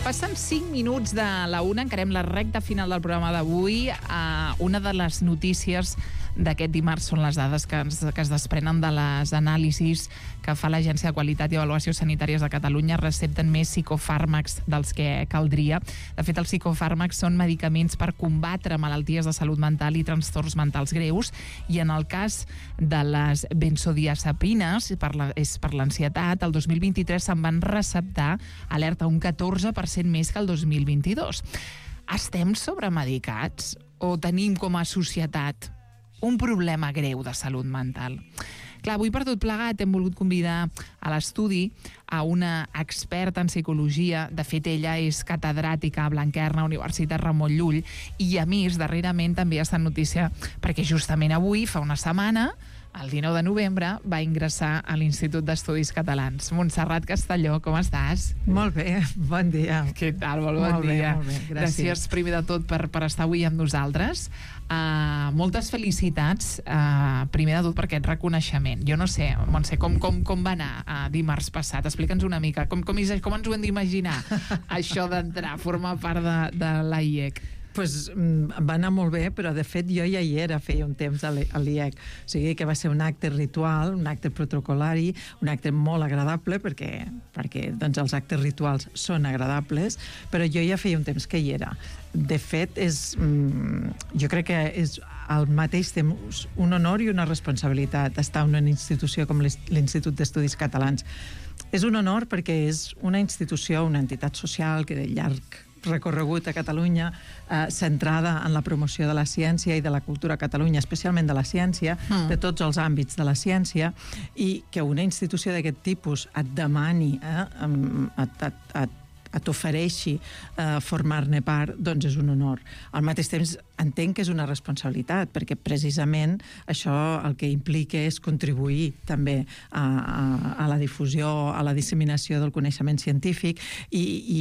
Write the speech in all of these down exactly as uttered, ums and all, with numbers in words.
Passen cinc minuts de la una, encarem la recta final del programa d'avui. Uh, una de les notícies d'aquest dimarts són les dades que, ens, que es desprenen de les anàlisis que fa l'Agència de Qualitat i Avaluació Sanitàries de Catalunya. Recepten més psicofàrmacs dels que caldria. De fet, els psicofàrmacs són medicaments per combatre malalties de salut mental i trastorns mentals greus, i en el cas de les benzodiazepines, per la, és per l'ansietat, el dos mil vint-i-tres se'n van receptar, alerta, un catorze per cent més que el dos mil vint-i-dos. Estem sobremedicats o tenim com a societat un problema greu de salut mental? Clar, avui per tot plegat hem volgut convidar a l'estudi a una experta en psicologia. De fet, ella és catedràtica a Blanquerna, Universitat Ramon Llull, i a més, darrerament també ha estat notícia perquè justament avui, fa una setmana, el dinou de novembre, va ingressar a l'Institut d'Estudis Catalans. Montserrat Castelló, com estàs? Molt bé, bon dia. Què tal? Molt bon molt dia. Bé, molt bé, gràcies. Gràcies, primer de tot, per, per estar avui amb nosaltres. Uh, moltes felicitats, uh, primer de tot, per aquest reconeixement. Jo no sé, Montse, com, com, com va anar uh, dimarts passat? Explica'ns una mica. Com, com, com ens ho hem d'imaginar, això d'entrar, formar part de, de l'A I E C? Pues, va anar molt bé, però de fet jo ja hi era feia un temps a l'I E C. O sigui que va ser un acte ritual, un acte protocolari, un acte molt agradable, perquè, perquè doncs, els actes rituals són agradables, però jo ja feia un temps que hi era. De fet, és, jo crec que és al mateix temps un honor i una responsabilitat estar en una institució com l'Institut d'Estudis Catalans. És un honor perquè és una institució, una entitat social que de llarg recorregut a Catalunya, eh, centrada en la promoció de la ciència i de la cultura a Catalunya, especialment de la ciència, mm. de tots els àmbits de la ciència, i que una institució d'aquest tipus et demani, eh, et, et, et, et ofereixi eh, formar-ne part, doncs és un honor. Al mateix temps entenc que és una responsabilitat, perquè precisament això el que implica és contribuir també a, a, a la difusió, a la disseminació del coneixement científic, i, i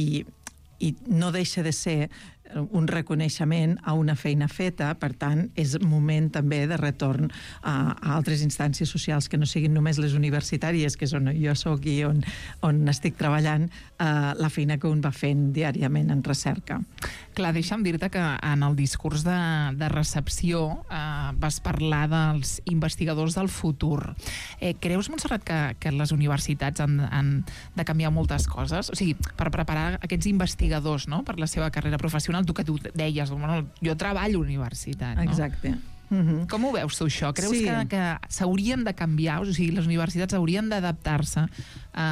i no deixa de ser un reconeixement a una feina feta. Per tant, és moment també de retorn a, a altres instàncies socials que no siguin només les universitàries, que és on jo soc i on, on estic treballant, eh, la feina que un va fent diàriament en recerca. Clar, deixa'm dir-te que en el discurs de, de recepció eh, vas parlar dels investigadors del futur. Eh, creus, Montserrat, que, que les universitats han, han de canviar moltes coses? O sigui, per preparar aquests investigadors, no?, per la seva carrera professional, tu que tu deies, bueno, jo treballo a la universitat, no? Exacte. Uh-huh. Com ho veus tu, això? Creus sí. que, que s'haurien de canviar? O sigui, les universitats haurien d'adaptar-se a,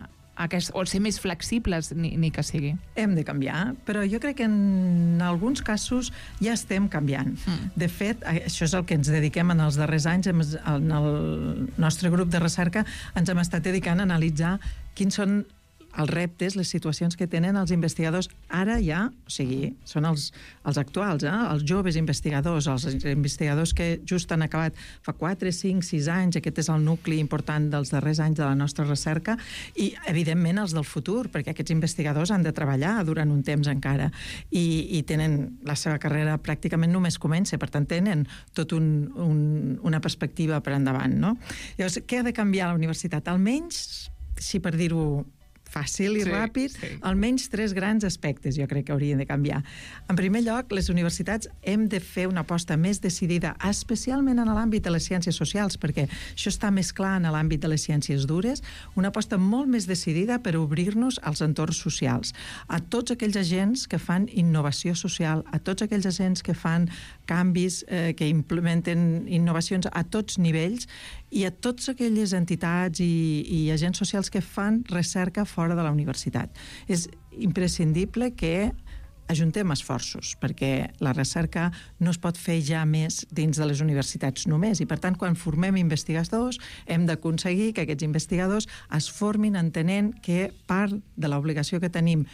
a aquest, o ser més flexibles, ni, ni que sigui? Hem de canviar, però jo crec que en alguns casos ja estem canviant. Mm. De fet, això és el que ens dediquem en els darrers anys. En el nostre grup de recerca ens hem estat dedicant a analitzar quins són els reptes, les situacions que tenen els investigadors ara ja, o sigui, són els, els actuals, eh? Els joves investigadors, els investigadors que just han acabat fa quatre, cinc, sis anys, aquest és el nucli important dels darrers anys de la nostra recerca, i evidentment els del futur, perquè aquests investigadors han de treballar durant un temps encara, i, i tenen la seva carrera pràcticament només comença, per tant tenen tot un, un, una perspectiva per endavant, no? Llavors, què ha de canviar a la universitat? Almenys, si per dir-ho fàcil i sí, ràpid, sí. Almenys tres grans aspectes jo crec que haurien de canviar. En primer lloc, les universitats hem de fer una aposta més decidida, especialment en l'àmbit de les ciències socials, perquè això està més clar en l'àmbit de les ciències dures, una aposta molt més decidida per obrir-nos als entorns socials, a tots aquells agents que fan innovació social, a tots aquells agents que fan canvis, eh, que implementen innovacions a tots nivells, i a totes aquelles entitats i, i agents socials que fan recerca fora de la universitat. És imprescindible que ajuntem esforços, perquè la recerca no es pot fer ja més dins de les universitats només, i per tant, quan formem investigadors, hem d'aconseguir que aquests investigadors es formin entenent que part de l'obligació que tenim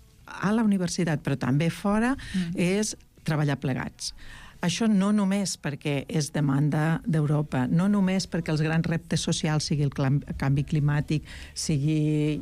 a la universitat, però també fora, mm. és treballar plegats. Això no només perquè és demanda d'Europa, no només perquè els grans reptes socials sigui el canvi climàtic, sigui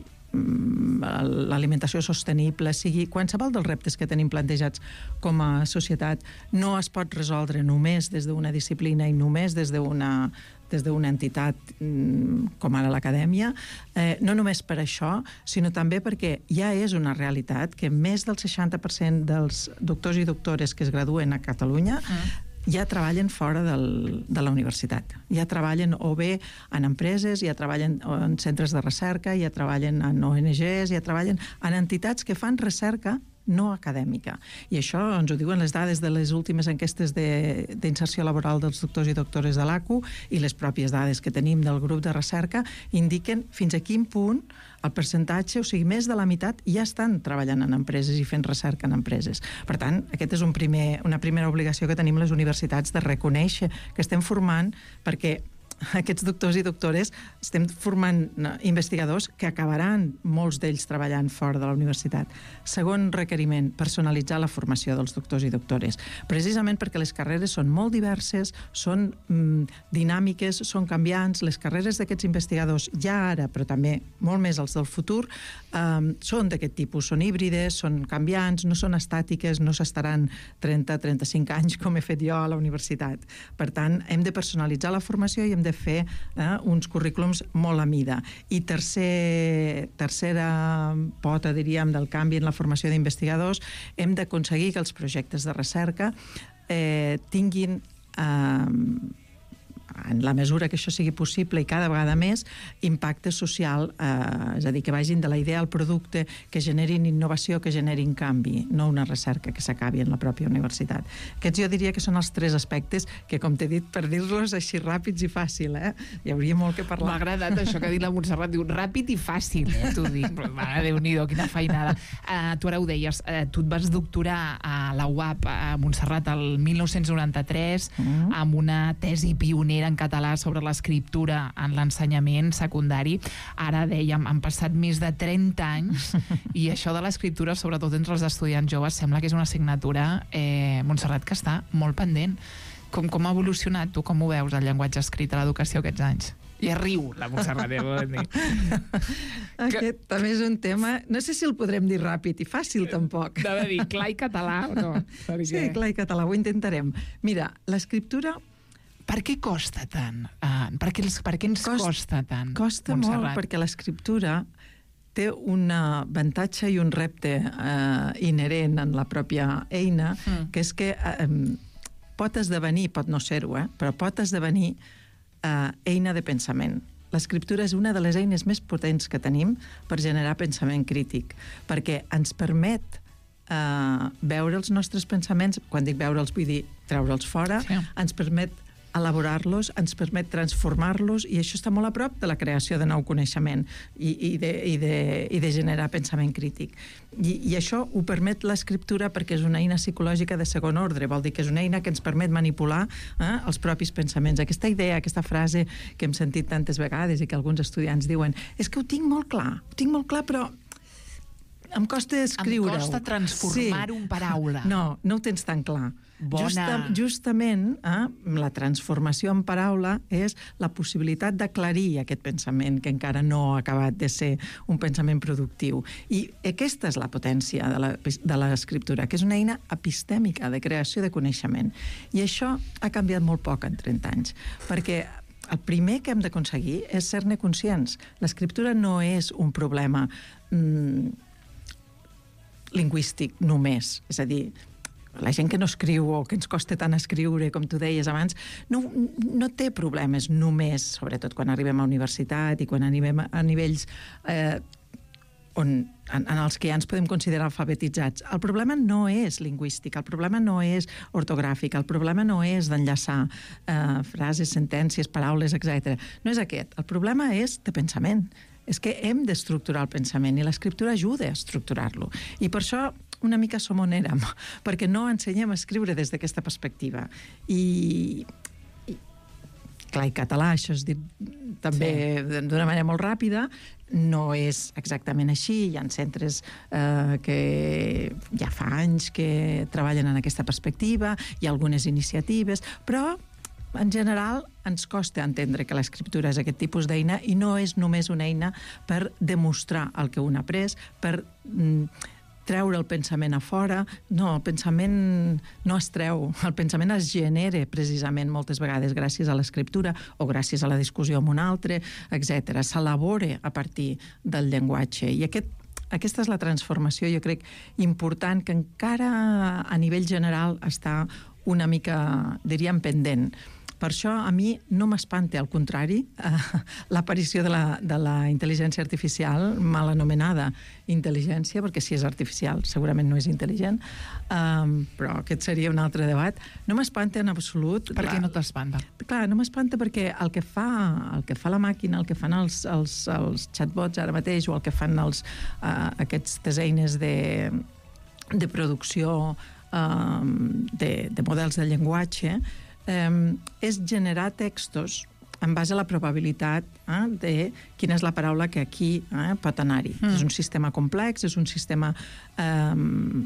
l'alimentació sostenible, sigui qualsevol dels reptes que tenim plantejats com a societat, no es pot resoldre només des d'una disciplina i només des d'una des d'una entitat com ara l'Acadèmia, eh, no només per això, sinó també perquè ja és una realitat que més del seixanta per cent dels doctors i doctores que es graduen a Catalunya mm. ja treballen fora del, de la universitat. Ja treballen o bé en empreses, ja treballen en centres de recerca, ja treballen en O N Ges, ja treballen en entitats que fan recerca no acadèmica. I això ens ho diuen les dades de les últimes enquestes d'inserció laboral dels doctors i doctores de l'A C U i les pròpies dades que tenim del grup de recerca indiquen fins a quin punt el percentatge, o sigui, més de la meitat ja estan treballant en empreses i fent recerca en empreses. Per tant, aquest és un primer, una primera obligació que tenim les universitats de reconèixer que estem formant, perquè aquests doctors i doctores estem formant investigadors que acabaran molts d'ells treballant fora de la universitat. Segon requeriment, personalitzar la formació dels doctors i doctores, precisament perquè les carreres són molt diverses, són mm, dinàmiques, són canviants. Les carreres d'aquests investigadors ja ara, però també molt més els del futur, eh, són d'aquest tipus, són híbrides, són canviants, no són estàtiques, no s'estaran trenta a trenta-cinc anys com he fet jo a la universitat. Per tant, hem de personalitzar la formació i hem de fer eh, uns currículums molt a mida. I tercer, tercera pota, diríem, del canvi en la formació d'investigadors, hem d'aconseguir que els projectes de recerca eh, tinguin eh, en la mesura que això sigui possible i cada vegada més, impacte social, eh, és a dir, que vagin de la idea al producte, que generin innovació, que generin canvi, no una recerca que s'acabi en la pròpia universitat. Aquests jo diria que són els tres aspectes que, com t'he dit, per dir-los així ràpids i fàcil, eh? Hi hauria molt que parlar. M'ha agradat això que ha dit la Montserrat, diu ràpid i fàcil, eh? T'ho dic, però mare, Déu-n'hi-do, quina feinada. Uh, tu ara ho deies, uh, tu et vas doctorar a la U A P a Montserrat el mil nou-cents noranta-tres mm. amb una tesi pionera en català sobre l'escriptura en l'ensenyament secundari. Ara dèiem, han passat més de trenta anys i això de l'escriptura, sobretot entre els estudiants joves, sembla que és una assignatura, eh, Montserrat, que està molt pendent. Com, com ha evolucionat, tu com ho veus, el llenguatge escrit a l'educació aquests anys? I riu, la Montserrat, ja vol dir. Aquest que... també és un tema... No sé si el podrem dir ràpid i fàcil, tampoc. Deu dir clar i català o no? Perquè... Sí, clar i català, ho intentarem. Mira, l'escriptura... Per què costa tant? Uh, per, què, per què ens Cost, costa tant, Costa Montserrat? molt, perquè l'escriptura té un avantatge i un repte eh, inherent en la pròpia eina, mm. que és que eh, pot esdevenir, pot no ser-ho, eh, però pot esdevenir eh, eina de pensament. L'escriptura és una de les eines més potents que tenim per generar pensament crític, perquè ens permet eh, veure els nostres pensaments, quan dic veure'ls vull dir treure'ls fora, sí. Ens permet elaborar-los, ens permet transformar-los, i això està molt a prop de la creació de nou coneixement i, i, de, i, de, i de generar pensament crític. I, i això ho permet l'escriptura perquè és una eina psicològica de segon ordre, vol dir que és una eina que ens permet manipular eh, els propis pensaments. Aquesta idea, aquesta frase que hem sentit tantes vegades i que alguns estudiants diuen, és que ho tinc molt clar, ho tinc molt clar, però em costa escriure-ho. Em costa transformar-ho sí. en paraula. No, no ho tens tan clar. Bona... Justa, justament, eh, la transformació en paraula és la possibilitat d'aclarir aquest pensament que encara no ha acabat de ser un pensament productiu. I aquesta és la potència de l'escriptura, que és una eina epistèmica de creació de coneixement. I això ha canviat molt poc en trenta anys, perquè el primer que hem d'aconseguir és ser-ne conscients. L'escriptura no és un problema mm, lingüístic només, és a dir, la gent que no escriu o que ens costa tant escriure, com tu deies abans, no, no té problemes només, sobretot quan arribem a universitat i quan arribem a nivells eh, on, en, en els que ja ens podem considerar alfabetitzats. El problema no és lingüístic, el problema no és ortogràfic, el problema no és d'enllaçar eh, frases, sentències, paraules, etcètera. No és aquest. El problema és de pensament. És que hem d'estructurar el pensament i l'escriptura ajuda a estructurar-lo. I per això una mica som on érem, perquè no ensenyem a escriure des d'aquesta perspectiva. I, i clar, i català, això és dit també sí. d'una manera molt ràpida, no és exactament així. Hi ha centres eh, que ja fa anys que treballen en aquesta perspectiva, hi ha algunes iniciatives, però en general ens costa entendre que l'escriptura és aquest tipus d'eina i no és només una eina per demostrar el que un ha après, per mm, treure el pensament a fora. No, el pensament no es treu, el pensament es genera precisament moltes vegades gràcies a l'escriptura o gràcies a la discussió amb un altre, etcètera. S'elabora a partir del llenguatge. I aquest Aquesta és la transformació, jo crec, important, que encara a nivell general està una mica, diríem, pendent. Per això a mi no m'espanta, al contrari, eh, l'aparició de, la, de la intel·ligència artificial, mal anomenada intel·ligència, perquè si és artificial segurament no és intel·ligent, eh, però aquest seria un altre debat. No m'espanta en absolut. Per què no t'espanta? Clar, no m'espanta perquè el que fa, el que fa la màquina, el que fan els, els, els chatbots ara mateix, o el que fan els, eh, aquestes eines de, de producció eh, de, de models de llenguatge, Eh, és generar textos en base a la probabilitat eh, de quina és la paraula que aquí eh, pot anar-hi. Mm. És un sistema complex, és un sistema eh,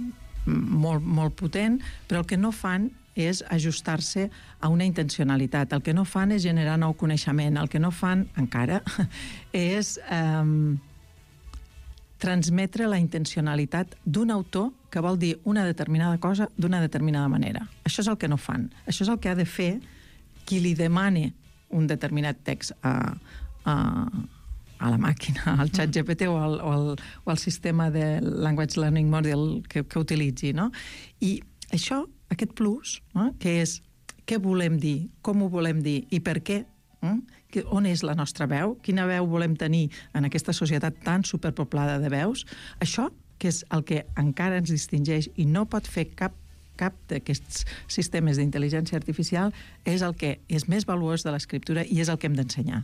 molt, molt potent, però el que no fan és ajustar-se a una intencionalitat. El que no fan és generar nou coneixement. El que no fan, encara, és eh, transmetre la intencionalitat d'un autor que vol dir una determinada cosa d'una determinada manera. Això és el que no fan. Això és el que ha de fer qui li demana un determinat text a, a, a la màquina, al xat G P T o al, o al, o al sistema de Language Learning Model que, que utilitzi, no? I això, aquest plus, no? Que és què volem dir, com ho volem dir i per què, eh? Que, on és la nostra veu, quina veu volem tenir en aquesta societat tan superpoblada de veus, això, que és el que encara ens distingeix i no pot fer cap, cap d'aquests sistemes d'intel·ligència artificial, és el que és més valuós de l'escriptura i és el que hem d'ensenyar.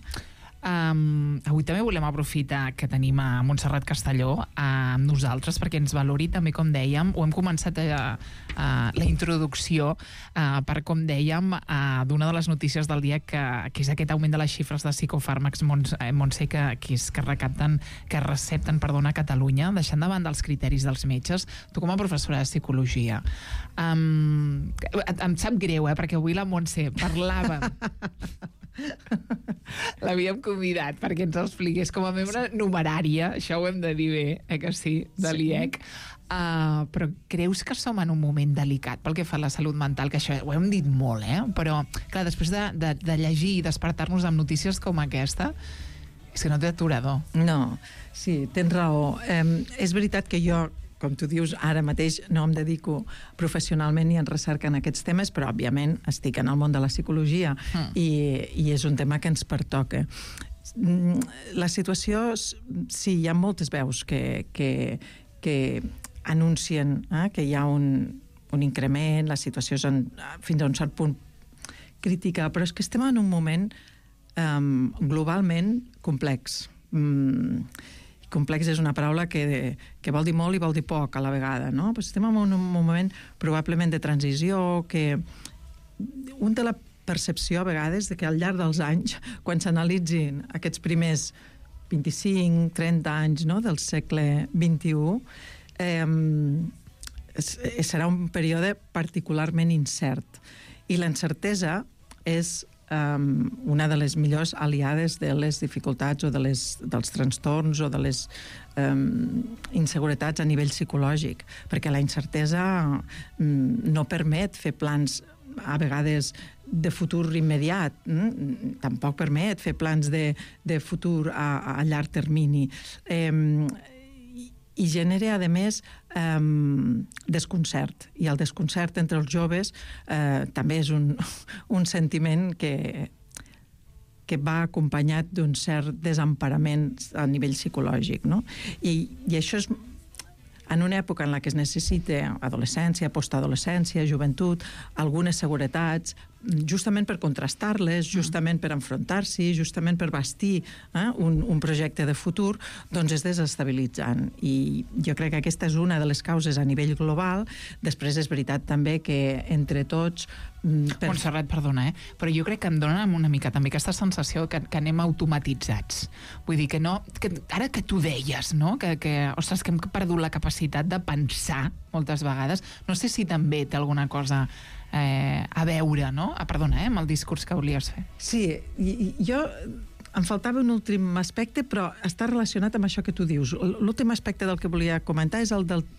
Um, avui també volem aprofitar que tenim a Montserrat Castelló uh, amb nosaltres perquè ens valori també, com dèiem, ho hem començat a, a la introducció uh, per, com dèiem, uh, d'una de les notícies del dia que, que és aquest augment de les xifres de psicofàrmacs, Montse, que, que, és, que recapten, que recepten, perdona, a Catalunya, deixant de banda els criteris dels metges. Tu com a professora de psicologia, um, em sap greu, eh, perquè avui la Montse parlava l'havíem convidat perquè ens ho expliqués com a membre numerària, això ho hem de dir bé, eh, que sí, de l'I E C. Uh, però creus que som en un moment delicat pel que fa a la salut mental, que això ho hem dit molt, eh? Però, clar, després de, de, de llegir i despertar-nos amb notícies com aquesta, és que no té aturador. No, sí, tens raó. Eh, és veritat que jo, com tu dius, ara mateix no em dedico professionalment ni en recerca en aquests temes, però, òbviament, estic en el món de la psicologia mm. i, i és un tema que ens pertoca. La situació, sí, hi ha moltes veus que, que, que anuncien eh, que hi ha un, un increment, la situació és en, fins a un cert punt crítica, però és que estem en un moment um, globalment complex. Mm, complex és una paraula que, que vol dir molt i vol dir poc a la vegada, no? Però estem en un, un moment probablement de transició, que un té la percepció a vegades de que al llarg dels anys, quan s'analitzin aquests primers vint-i-cinc trenta anys, no?, del segle vint-i-u, eh, serà un període particularment incert. I l'encertesa és Um, una de les millors aliades de les dificultats o de les, dels trastorns o de les um, inseguretats a nivell psicològic, perquè la incertesa um, no permet fer plans a vegades de futur immediat, mm? Tampoc permet fer plans de, de futur a, a llarg termini. Um, i genera, a més, eh, desconcert. I el desconcert entre els joves eh, també és un, un sentiment que, que va acompanyat d'un cert desemparament a nivell psicològic, no? I, i això és en una època en la que es necessita adolescència, postadolescència, joventut, algunes seguretats, justament per contrastar-les, justament per enfrontar-s'hi, justament per bastir eh, un, un projecte de futur, doncs és desestabilitzant. I jo crec que aquesta és una de les causes a nivell global. Després és veritat també que entre tots... Per... Montserrat, perdona, eh? però jo crec que em dona una mica també aquesta sensació que, que anem automatitzats. Vull dir que no... Que, ara que tu deies, no?, que, que, ostres, que hem perdut la capacitat de pensar moltes vegades, no sé si també té alguna cosa eh, a veure, no? Ah, perdona, eh, amb el discurs que volies fer. Sí, i, i jo... Em faltava un últim aspecte, però està relacionat amb això que tu dius. L'últim aspecte del que volia comentar és el del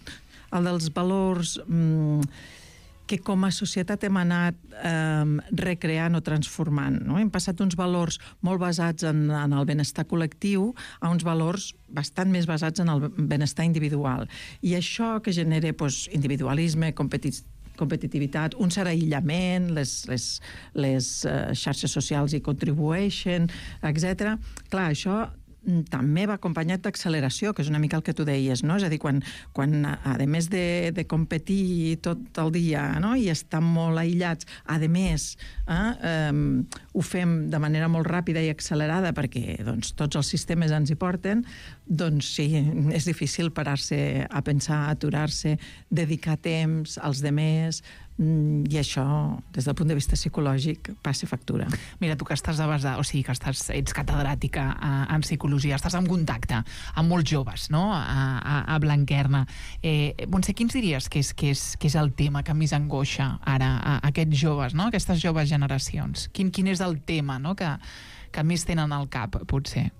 el dels valors mm, que com a societat hem anat eh, recreant o transformant. No? Hem passat uns valors molt basats en, en el benestar col·lectiu a uns valors bastant més basats en el benestar individual. I això que genera doncs, individualisme, competició, competitivitat, un cert aïllament, les, les, les uh, xarxes socials hi contribueixen, etcètera. Clar, això també va acompanyat d'acceleració, que és una mica el que tu deies, no? És a dir, quan, quan a més de, de competir tot el dia, no? I estar molt aïllats, a més, eh, um, ho fem de manera molt ràpida i accelerada perquè doncs, tots els sistemes ens hi porten, doncs sí, és difícil parar-se a pensar, aturar-se, dedicar temps als demés, i això, des del punt de vista psicològic, passa factura. Mira, tu que estàs basada, o sigui, que estàs, ets catedràtica en psicologia, estàs en contacte amb molts joves, no?, a, a, a Blanquerna. Eh, Montse, quins diries que és, que, és, que és el tema que més angoixa ara a, a aquests joves, no?, aquestes joves generacions? Quin, quin és el tema, no?, que, que més tenen al cap, potser?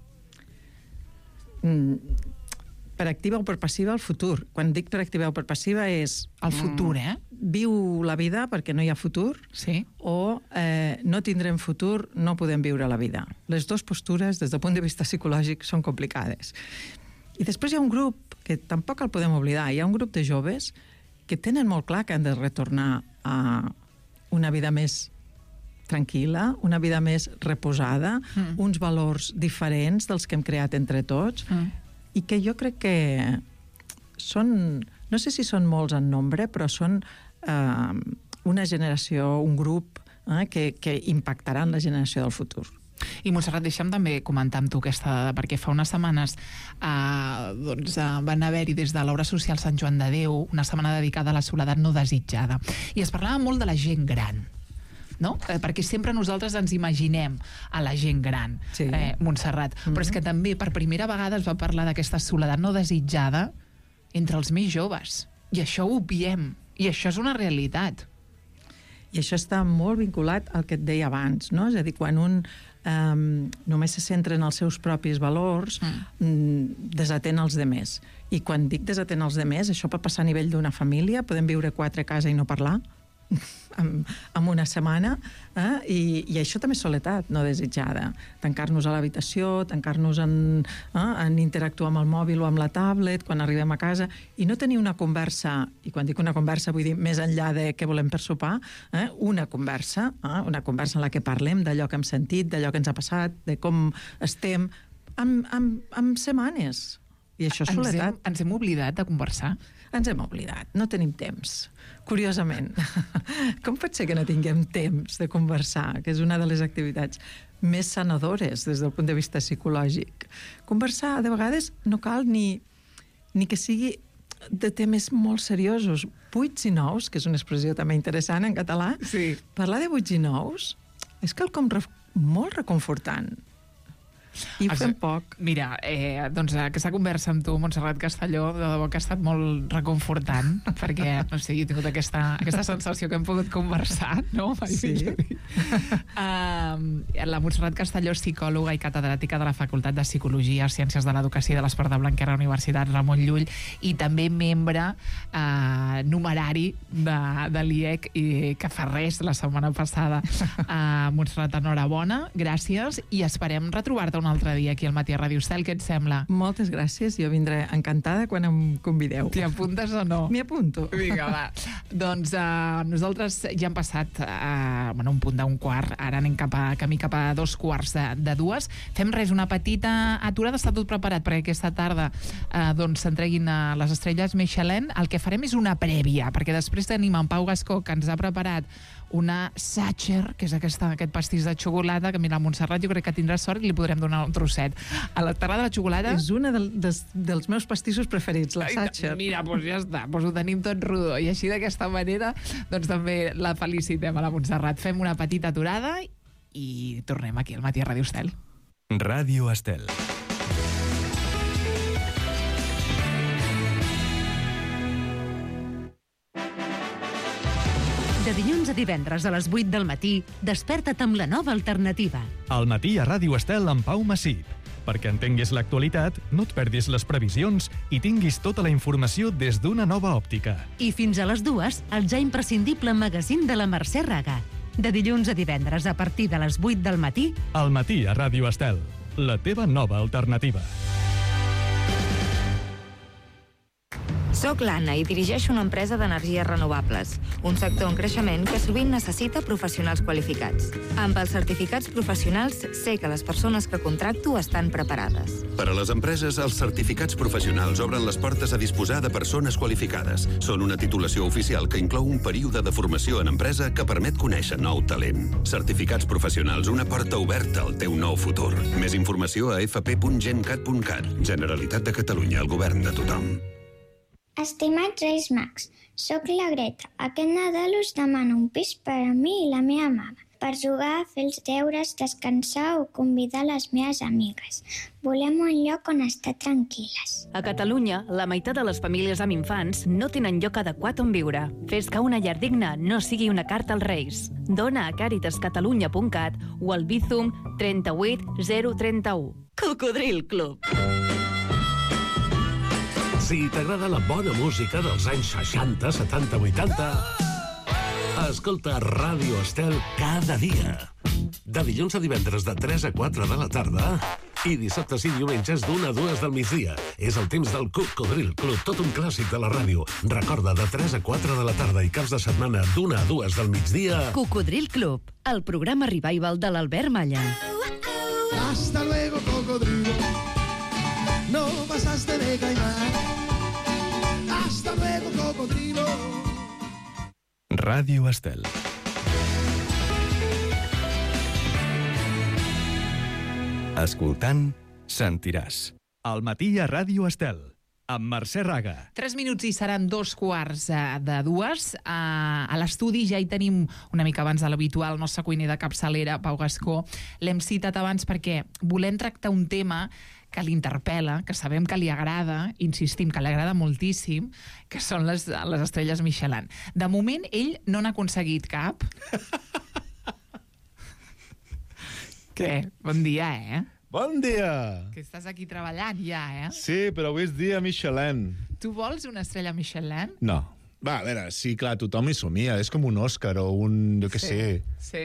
Mm. Per activa o per passiva, el futur. Quan dic per activa o per passiva és... El futur, eh? Viu la vida perquè no hi ha futur, sí. O eh, no tindrem futur, no podem viure la vida. Les dues postures, des del punt de vista psicològic, són complicades. I després hi ha un grup, que tampoc el podem oblidar, hi ha un grup de joves que tenen molt clar que han de retornar a una vida més tranquil·la, una vida més reposada, mm. uns valors diferents dels que hem creat entre tots, mm. i que jo crec que són, no sé si són molts en nombre, però són eh, una generació, un grup eh, que, que impactaran la generació del futur. I Montserrat, deixa'm també comentar amb tu aquesta dada, perquè fa unes setmanes eh, doncs, eh, van haver-hi des de l'Obra Social Sant Joan de Déu una setmana dedicada a la soledat no desitjada. I es parlava molt de la gent gran, no? Eh, perquè sempre nosaltres ens imaginem a la gent gran, sí. eh, Montserrat, mm-hmm. però és que també per primera vegada es va parlar d'aquesta soledat no desitjada entre els més joves, i això ho obviem, i això és una realitat. I això està molt vinculat al que et deia abans, no? És a dir, quan un um, només se centra en els seus propis valors, mm. desatén els demés. I quan dic desatén els demés, això pot passar a nivell d'una família, podem viure quatre a casa i no parlar, en, en una setmana, eh? I, i això també és soledat no desitjada. Tancar-nos a l'habitació, tancar-nos en, eh? en interactuar amb el mòbil o amb la tablet quan arribem a casa i no tenir una conversa, i quan dic una conversa vull dir més enllà de què volem per sopar, eh? una conversa, eh? una conversa en la que parlem d'allò que hem sentit, d'allò que ens ha passat, de com estem, amb, amb, amb setmanes. I això és soledat. Ens hem, ens hem oblidat de conversar? Ens hem oblidat, no tenim temps. Curiosament. Com pot ser que no tinguem temps de conversar, que és una de les activitats més sanadores des del punt de vista psicològic? Conversar, de vegades, no cal ni, ni que sigui de temes molt seriosos. Buits i nous, que és una expressió també interessant en català. Sí. Parlar de buits i nous és quelcom re- molt reconfortant. I ho fem poc. Mira, eh, doncs aquesta conversa amb tu, Montserrat Castelló, de debò que ha estat molt reconfortant, perquè, no sé, jo he tingut aquesta, aquesta sensació que hem pogut conversar, no? Sí. uh, la Montserrat Castelló és psicòloga i catedràtica de la Facultat de Psicologia, Ciències de l'Educació i de l'Esport de Blanquerna, Universitat Ramon Llull, i també membre uh, numerari de, de l'I E C, i que fa res la setmana passada. Uh, Montserrat, enhorabona, gràcies, i esperem retrobar-te un altre dia aquí al Matí a Ràdio Estel. Què et sembla? Moltes gràcies, jo vindré encantada quan em convideu. T'hi apuntes o no? M'hi apunto. Vinga, va. Doncs uh, nosaltres ja hem passat uh, bueno, un punt d'un quart, ara anem cap a, camí cap a dos quarts de, de dues. Fem res, una petita aturada, està tot preparat perquè aquesta tarda uh, doncs s'entreguin uh, les estrelles Michelin. El que farem és una prèvia, perquè després tenim en Pau Gascó, que ens ha preparat una Sacher, que és aquesta, aquest pastís de xocolata, que mira, a Montserrat jo crec que tindrà sort i li podrem donar un trosset. A la terra de la xocolata... És una del, des, dels meus pastissos preferits, la Sacher. Mira, doncs ja està, doncs ho tenim tot rodó. I així d'aquesta manera, doncs també la felicitem a la Montserrat. Fem una petita aturada i tornem aquí al Matí a Ràdio Estel. Ràdio Estel. De dilluns a divendres a les vuit del matí, desperta't amb la nova alternativa. Al Matí a Ràdio Estel amb Pau Massip. perquè entenguis l'actualitat, no et perdis les previsions i tinguis tota la informació des d'una nova òptica. I fins a les dues, el ja imprescindible magazín de la Mercè Raga. De dilluns a divendres a partir de les vuit del matí. Al matí a Ràdio Estel, la teva nova alternativa. Soc l'Anna i dirigeixo una empresa d'energies renovables, un sector en creixement que sovint necessita professionals qualificats. Amb els certificats professionals sé que les persones que contracto estan preparades. Per a les empreses, els certificats professionals obren les portes a disposar de persones qualificades. Són una titulació oficial que inclou un període de formació en empresa que permet conèixer nou talent. Certificats professionals, una porta oberta al teu nou futur. Més informació a f p punt gencat punt cat. Generalitat de Catalunya, el govern de tothom. Estimats Reis Mags, sóc la Greta. Aquest Nadal us demano un pis per a mi i la meva mama, per jugar, fer els deures, descansar o convidar les meves amigues. Volem un lloc on estar tranquil·les. A Catalunya, la meitat de les famílies amb infants no tenen lloc adequat on viure. Fes que una llar digna no sigui una carta als Reis. Dona a càritas catalunya punt cat o al Bizum trenta-vuit zero trenta-u. Cocodril Club. Si t'agrada la bona música dels anys seixanta, setanta, vuitanta, escolta Ràdio Estel cada dia. De dilluns a divendres de tres a quatre de la tarda i dissabtes i diumenges d'una a dues del migdia. És el temps del Cocodril Club, tot un clàssic de la ràdio. Recorda, de tres a quatre de la tarda i caps de setmana d'una a dues del migdia. Cocodril Club, el programa revival de l'Albert Malla. Hasta luego, cocodrilo. No pasaste de caimán. Hasta luego, cocodrilo. Ràdio Estel. Escoltant, sentiràs. Al matí a Ràdio Estel, amb Mercè Raga. Tres minuts i seran dos quarts de dues. A l'estudi ja hi tenim una mica abans de l'habitual el nostre cuiner de capçalera, Pau Gascó. L'hem citat abans perquè volem tractar un tema que l'interpel·la, que sabem que li agrada, insistim, que li agrada moltíssim, que són les, les estrelles Michelin. De moment, ell no n'ha aconseguit cap. Què? Bon dia, eh? Bon dia! Que estàs aquí treballant ja, eh? Sí, però avui és dia Michelin. Tu vols una estrella Michelin? No. Va, a veure, sí, clar, tothom hi somia. És com un Òscar o un, jo què sí, sé. Sí,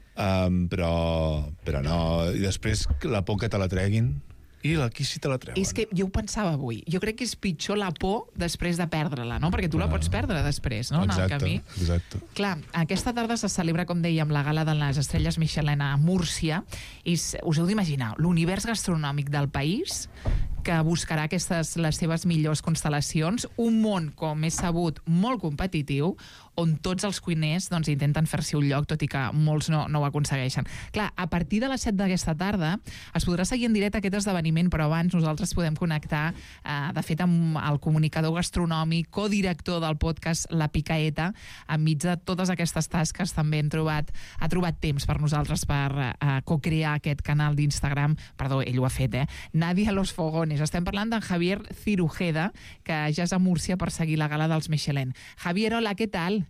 um, però, però no. I després la por que te la treguin. I aquí sí te la treuen. És que jo ho pensava avui. Jo crec que és pitjor la por després de perdre-la, no? Perquè tu la pots perdre després, no? Exacte, en el camí. Exacte. Clar, aquesta tarda se celebra, com dèiem, la gala de les estrelles Michelin a Múrcia. I us heu d'imaginar l'univers gastronòmic del país que buscarà aquestes, les seves millors constel·lacions, un món, com és sabut, molt competitiu, on tots els cuiners doncs, intenten fer-s'hi un lloc, tot i que molts no, no ho aconsegueixen. Clar, a partir de les set d'aquesta tarda es podrà seguir en directe aquest esdeveniment, però abans nosaltres podem connectar, eh, de fet, amb el comunicador gastronòmic, codirector del podcast La Picaeta, enmig de totes aquestes tasques també hem trobat, ha trobat temps per nosaltres per eh, co-crear aquest canal d'Instagram, perdó, ell ho ha fet, eh? Nadia Los Fogones. Estem parlant d'en Javier Cirujeda, que ja és a Múrcia per seguir la gala dels Michelin. Javier, hola, ¿qué tal?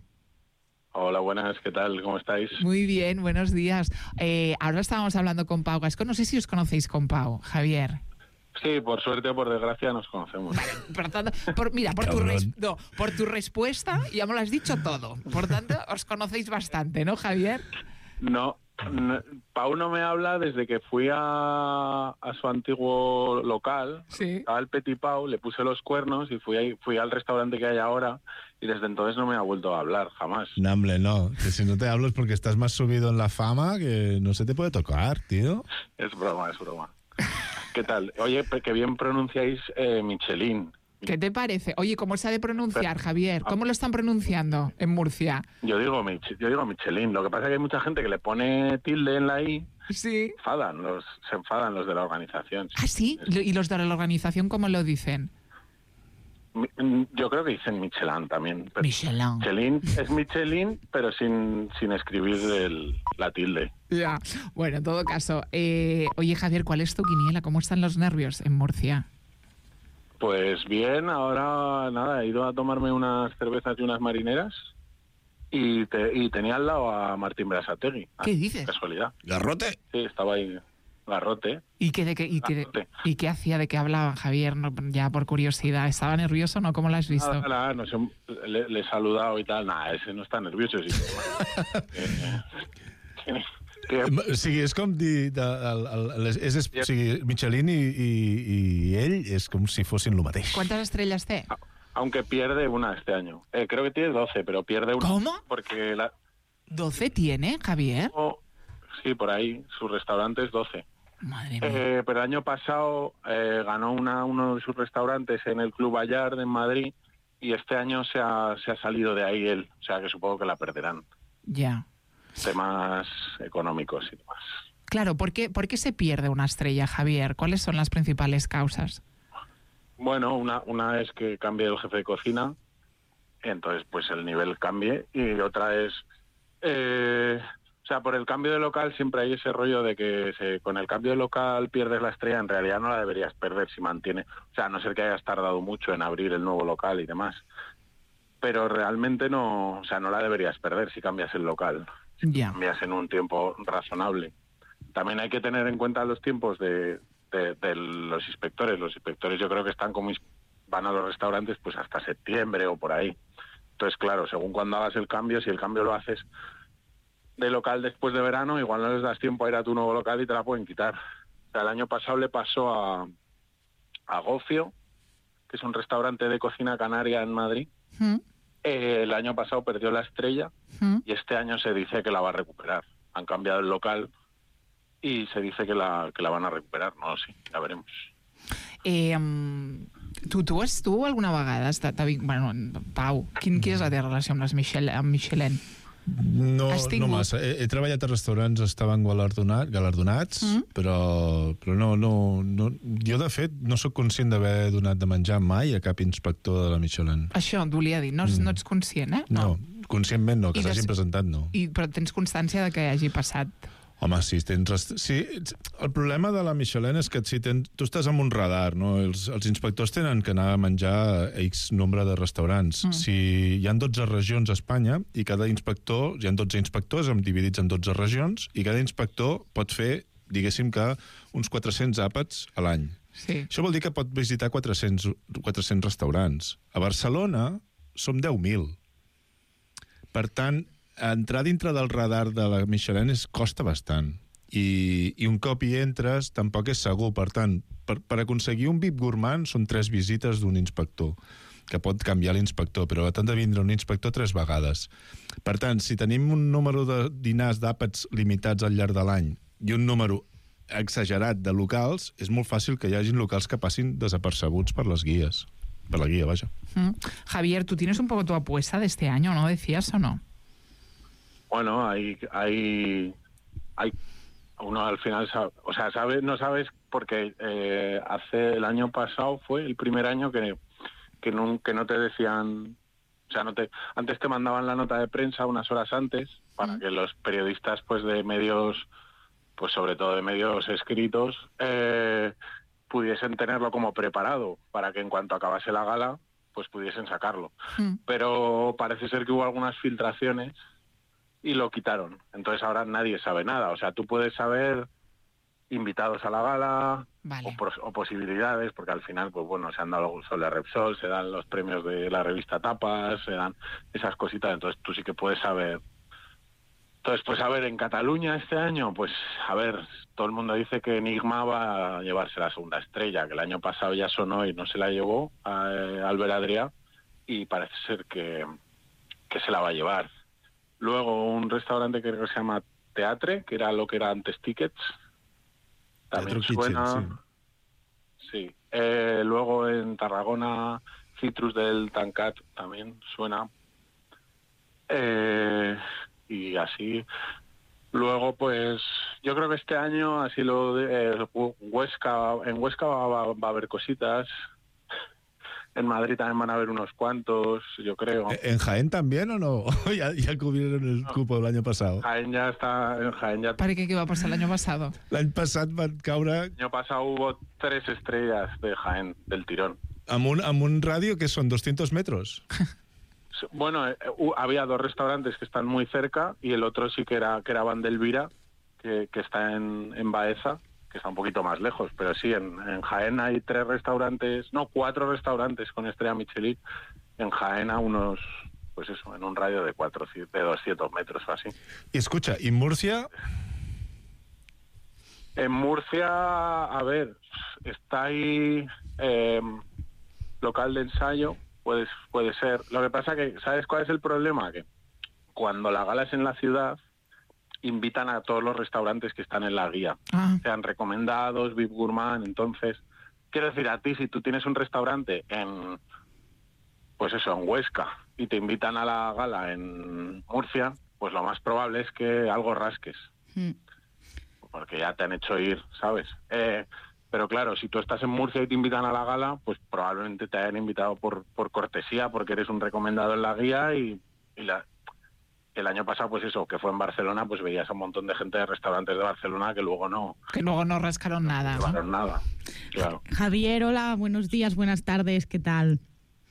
Hola, buenas, ¿qué tal? ¿Cómo estáis? Muy bien, buenos días. Eh, ahora estábamos hablando con Pau Gascó. No sé si os conocéis con Pau, Javier. Sí, por suerte o por desgracia nos conocemos. Vale, por tanto, por, mira, por tu, res, no, por tu respuesta ya me lo has dicho todo. Por tanto, os conocéis bastante, ¿no, Javier? No, no, Pau no me habla desde que fui a, a su antiguo local, sí. Estaba el Petit Pau, le puse los cuernos y fui, ahí, fui al restaurante que hay ahora y desde entonces no me ha vuelto a hablar, jamás. No, hombre, no, que si no te hablo es porque estás más subido en la fama que no se te puede tocar, tío. Es broma, es broma. ¿Qué tal? Oye, que bien pronunciáis eh, Michelin. ¿Qué te parece? Oye, ¿cómo se ha de pronunciar, Pero, Javier? ¿Cómo lo están pronunciando en Murcia? Yo digo, yo digo Michelin. Lo que pasa es que hay mucha gente que le pone tilde en la I. Sí. Enfadan, los, se enfadan los de la organización. ¿Ah, sí? ¿Y los de la organización cómo lo dicen? Yo creo que dicen Michelin también. Michelin. Michelin es Michelin, pero sin, sin escribir el, la tilde. Ya. Bueno, en todo caso. Eh, oye, Javier, ¿cuál es tu quiniela? ¿Cómo están los nervios en Murcia? Pues bien, ahora nada, he ido a tomarme unas cervezas y unas marineras y, te, y tenía al lado a Martín Berasategui. ¿Qué dices? Casualidad. ¿Garrote? Sí, estaba ahí Garrote. ¿Y qué, de qué, y, qué, ¿Y qué hacía? ¿De qué hablaba Javier? No, ya por curiosidad. ¿Estaba nervioso o no? ¿Cómo lo has visto? Nada, nada, no sé, le, le he saludado y tal. Nada, ese no está nervioso. Sí. eh, eh, que... O sigui, és com dir... De, el, el, és, és, o sigui, Michelin i, i, i ell és com si fossin lo mateix. ¿Cuántas estrellas té? Aunque pierde una este año. Eh, creo que tiene doce, pero pierde una. ¿Cómo? Porque la... ¿doce tiene, Javier? Oh, sí, por ahí. Su restaurante es doce. Madre mía. Eh, pero el año pasado eh, ganó una, uno de sus restaurantes en el Club Ballard en Madrid y este año se ha, se ha salido de ahí él. O sea que supongo que la perderán. Ya. Temas económicos y demás. Claro, ¿por qué, ¿por qué se pierde una estrella, Javier? ¿Cuáles son las principales causas? Bueno, una, una es que cambie el jefe de cocina, entonces pues el nivel cambie, y otra es... Eh, o sea, por el cambio de local siempre hay ese rollo de que se, con el cambio de local pierdes la estrella, en realidad no la deberías perder si mantiene... O sea, a no ser que hayas tardado mucho en abrir el nuevo local y demás. Pero realmente no, o sea, no la deberías perder si cambias el local. Si yeah. cambias en un tiempo razonable. También hay que tener en cuenta los tiempos de... De, de los inspectores. Los inspectores yo creo que están como van a los restaurantes pues hasta septiembre o por ahí. Entonces, claro, según cuando hagas el cambio, si el cambio lo haces de local después de verano, igual no les das tiempo a ir a tu nuevo local y te la pueden quitar. O sea, el año pasado le pasó a, a Gofio, que es un restaurante de cocina canaria en Madrid. ¿Mm? Eh, el año pasado perdió la estrella ¿Mm? y este año se dice que la va a recuperar. Han cambiado el local y se dice que la, que la van a recuperar. No, sí, ya veremos. Eh, um, tu, tu, has, tu alguna vegada has, bueno, Pau, quin, quina és la teva relació amb les Michel, amb Michelin? No, no massa. He, he treballat a restaurants, estaven galardonat, galardonats, mm. però, però no, no, no... Jo, de fet, no sóc conscient d'haver donat de menjar mai a cap inspector de la Michelin. Això et volia dir, no, mm. no ets conscient, eh? No, no conscientment no, que s'hagin presentat no. I, però tens constància de que hagi passat... Home, sí, tens rest... sí, el problema de la Michelin és que si tens... tu estàs amb un radar, no? Els, els inspectors tenen que anar a menjar a X nombre de restaurants. Mm. Si hi ha dotze regions a Espanya i cada inspector, hi ha dotze inspectors dividits en dotze regions i cada inspector pot fer, diguéssim que, uns quatre-cents àpats a l'any. Sí. Això vol dir que pot visitar quatre-cents, quatre-cents restaurants. A Barcelona som deu mil. Per tant, entrar dintre del radar de la Michelin és, costa bastant. I, I un cop hi entres tampoc és segur. Per tant, per, per aconseguir un V I P gourmand són tres visites d'un inspector, que pot canviar l'inspector, però t'han de vindre un inspector tres vegades. Per tant, si tenim un número de dinars d'àpats limitats al llarg de l'any i un número exagerat de locals, és molt fàcil que hi hagin locals que passin desapercebuts per les guies. Per la guia, vaja. Mm. Javier, ¿tú tienes un poco tu apuesta de este año, no decías o no? Bueno, hay, hay, hay, uno al final sabe, o sea, sabe, no sabes porque eh, hace el año pasado fue el primer año que, que, no, que no te decían, o sea, no te, antes te mandaban la nota de prensa unas horas antes para mm. que los periodistas, pues, de medios, pues, sobre todo de medios escritos, eh, pudiesen tenerlo como preparado para que en cuanto acabase la gala, pues, pudiesen sacarlo. Mm. Pero parece ser que hubo algunas filtraciones y lo quitaron. Entonces ahora nadie sabe nada. O sea, tú puedes saber invitados a la gala, vale, o, o posibilidades, porque al final, pues bueno, se han dado los Sol de Repsol, se dan los premios de la revista Tapas, se dan esas cositas, entonces tú sí que puedes saber. Entonces, pues a ver, en Cataluña este año, pues a ver, todo el mundo dice que Enigma va a llevarse la segunda estrella, que el año pasado ya sonó y no se la llevó a eh, Albert Adrià, y parece ser que, que se la va a llevar. Luego un restaurante que creo que se llama Teatre, que era lo que era antes Tickets. También Teatro suena. Kitchen, sí. sí. Eh, luego en Tarragona, Citrus del Tancat también suena. Eh, y así. Luego, pues, yo creo que este año, así lo de eh, Huesca, en Huesca va, va, va a haber cositas. En Madrid también van a haber unos cuantos, yo creo. ¿En Jaén también o no? ya, ya cubrieron el no. cupo del año pasado. Jaén ya está... En Jaén ya... ¿Para qué, qué va a pasar el año pasado? L'any passat van caure... El año pasado hubo tres estrellas de Jaén, del tirón. ¿Amb un, amb un radio que son doscientos metros? Bueno, eh, uh, había dos restaurantes que están muy cerca y el otro sí que era que era Vandelvira, que, que está en, en Baeza. que está un poquito más lejos, pero sí, en, en Jaén hay tres restaurantes, no, cuatro restaurantes con estrella Michelin, en Jaén a unos, pues eso, en un radio de, cuatro, de doscientos metros o así. Y escucha, ¿y Murcia? En Murcia, a ver, está ahí eh, local de ensayo, puede, puede ser. Lo que pasa que, ¿sabes cuál es el problema? Que cuando la gala es en la ciudad, invitan a todos los restaurantes que están en la guía. Ah. Sean recomendados, V I P Gourmand, entonces, quiero decir, a ti, si tú tienes un restaurante en, pues eso, en Huesca, y te invitan a la gala en Murcia, pues lo más probable es que algo rasques. Mm. Porque ya te han hecho ir, ¿sabes? Eh, pero claro, si tú estás en Murcia y te invitan a la gala, pues probablemente te hayan invitado por, por cortesía, porque eres un recomendado en la guía y, y la, el año pasado, pues eso, que fue en Barcelona, pues veías a un montón de gente de restaurantes de Barcelona que luego no... Que luego no rascaron nada, no rascaron nada, claro. Javier, hola, buenos días, buenas tardes, ¿qué tal?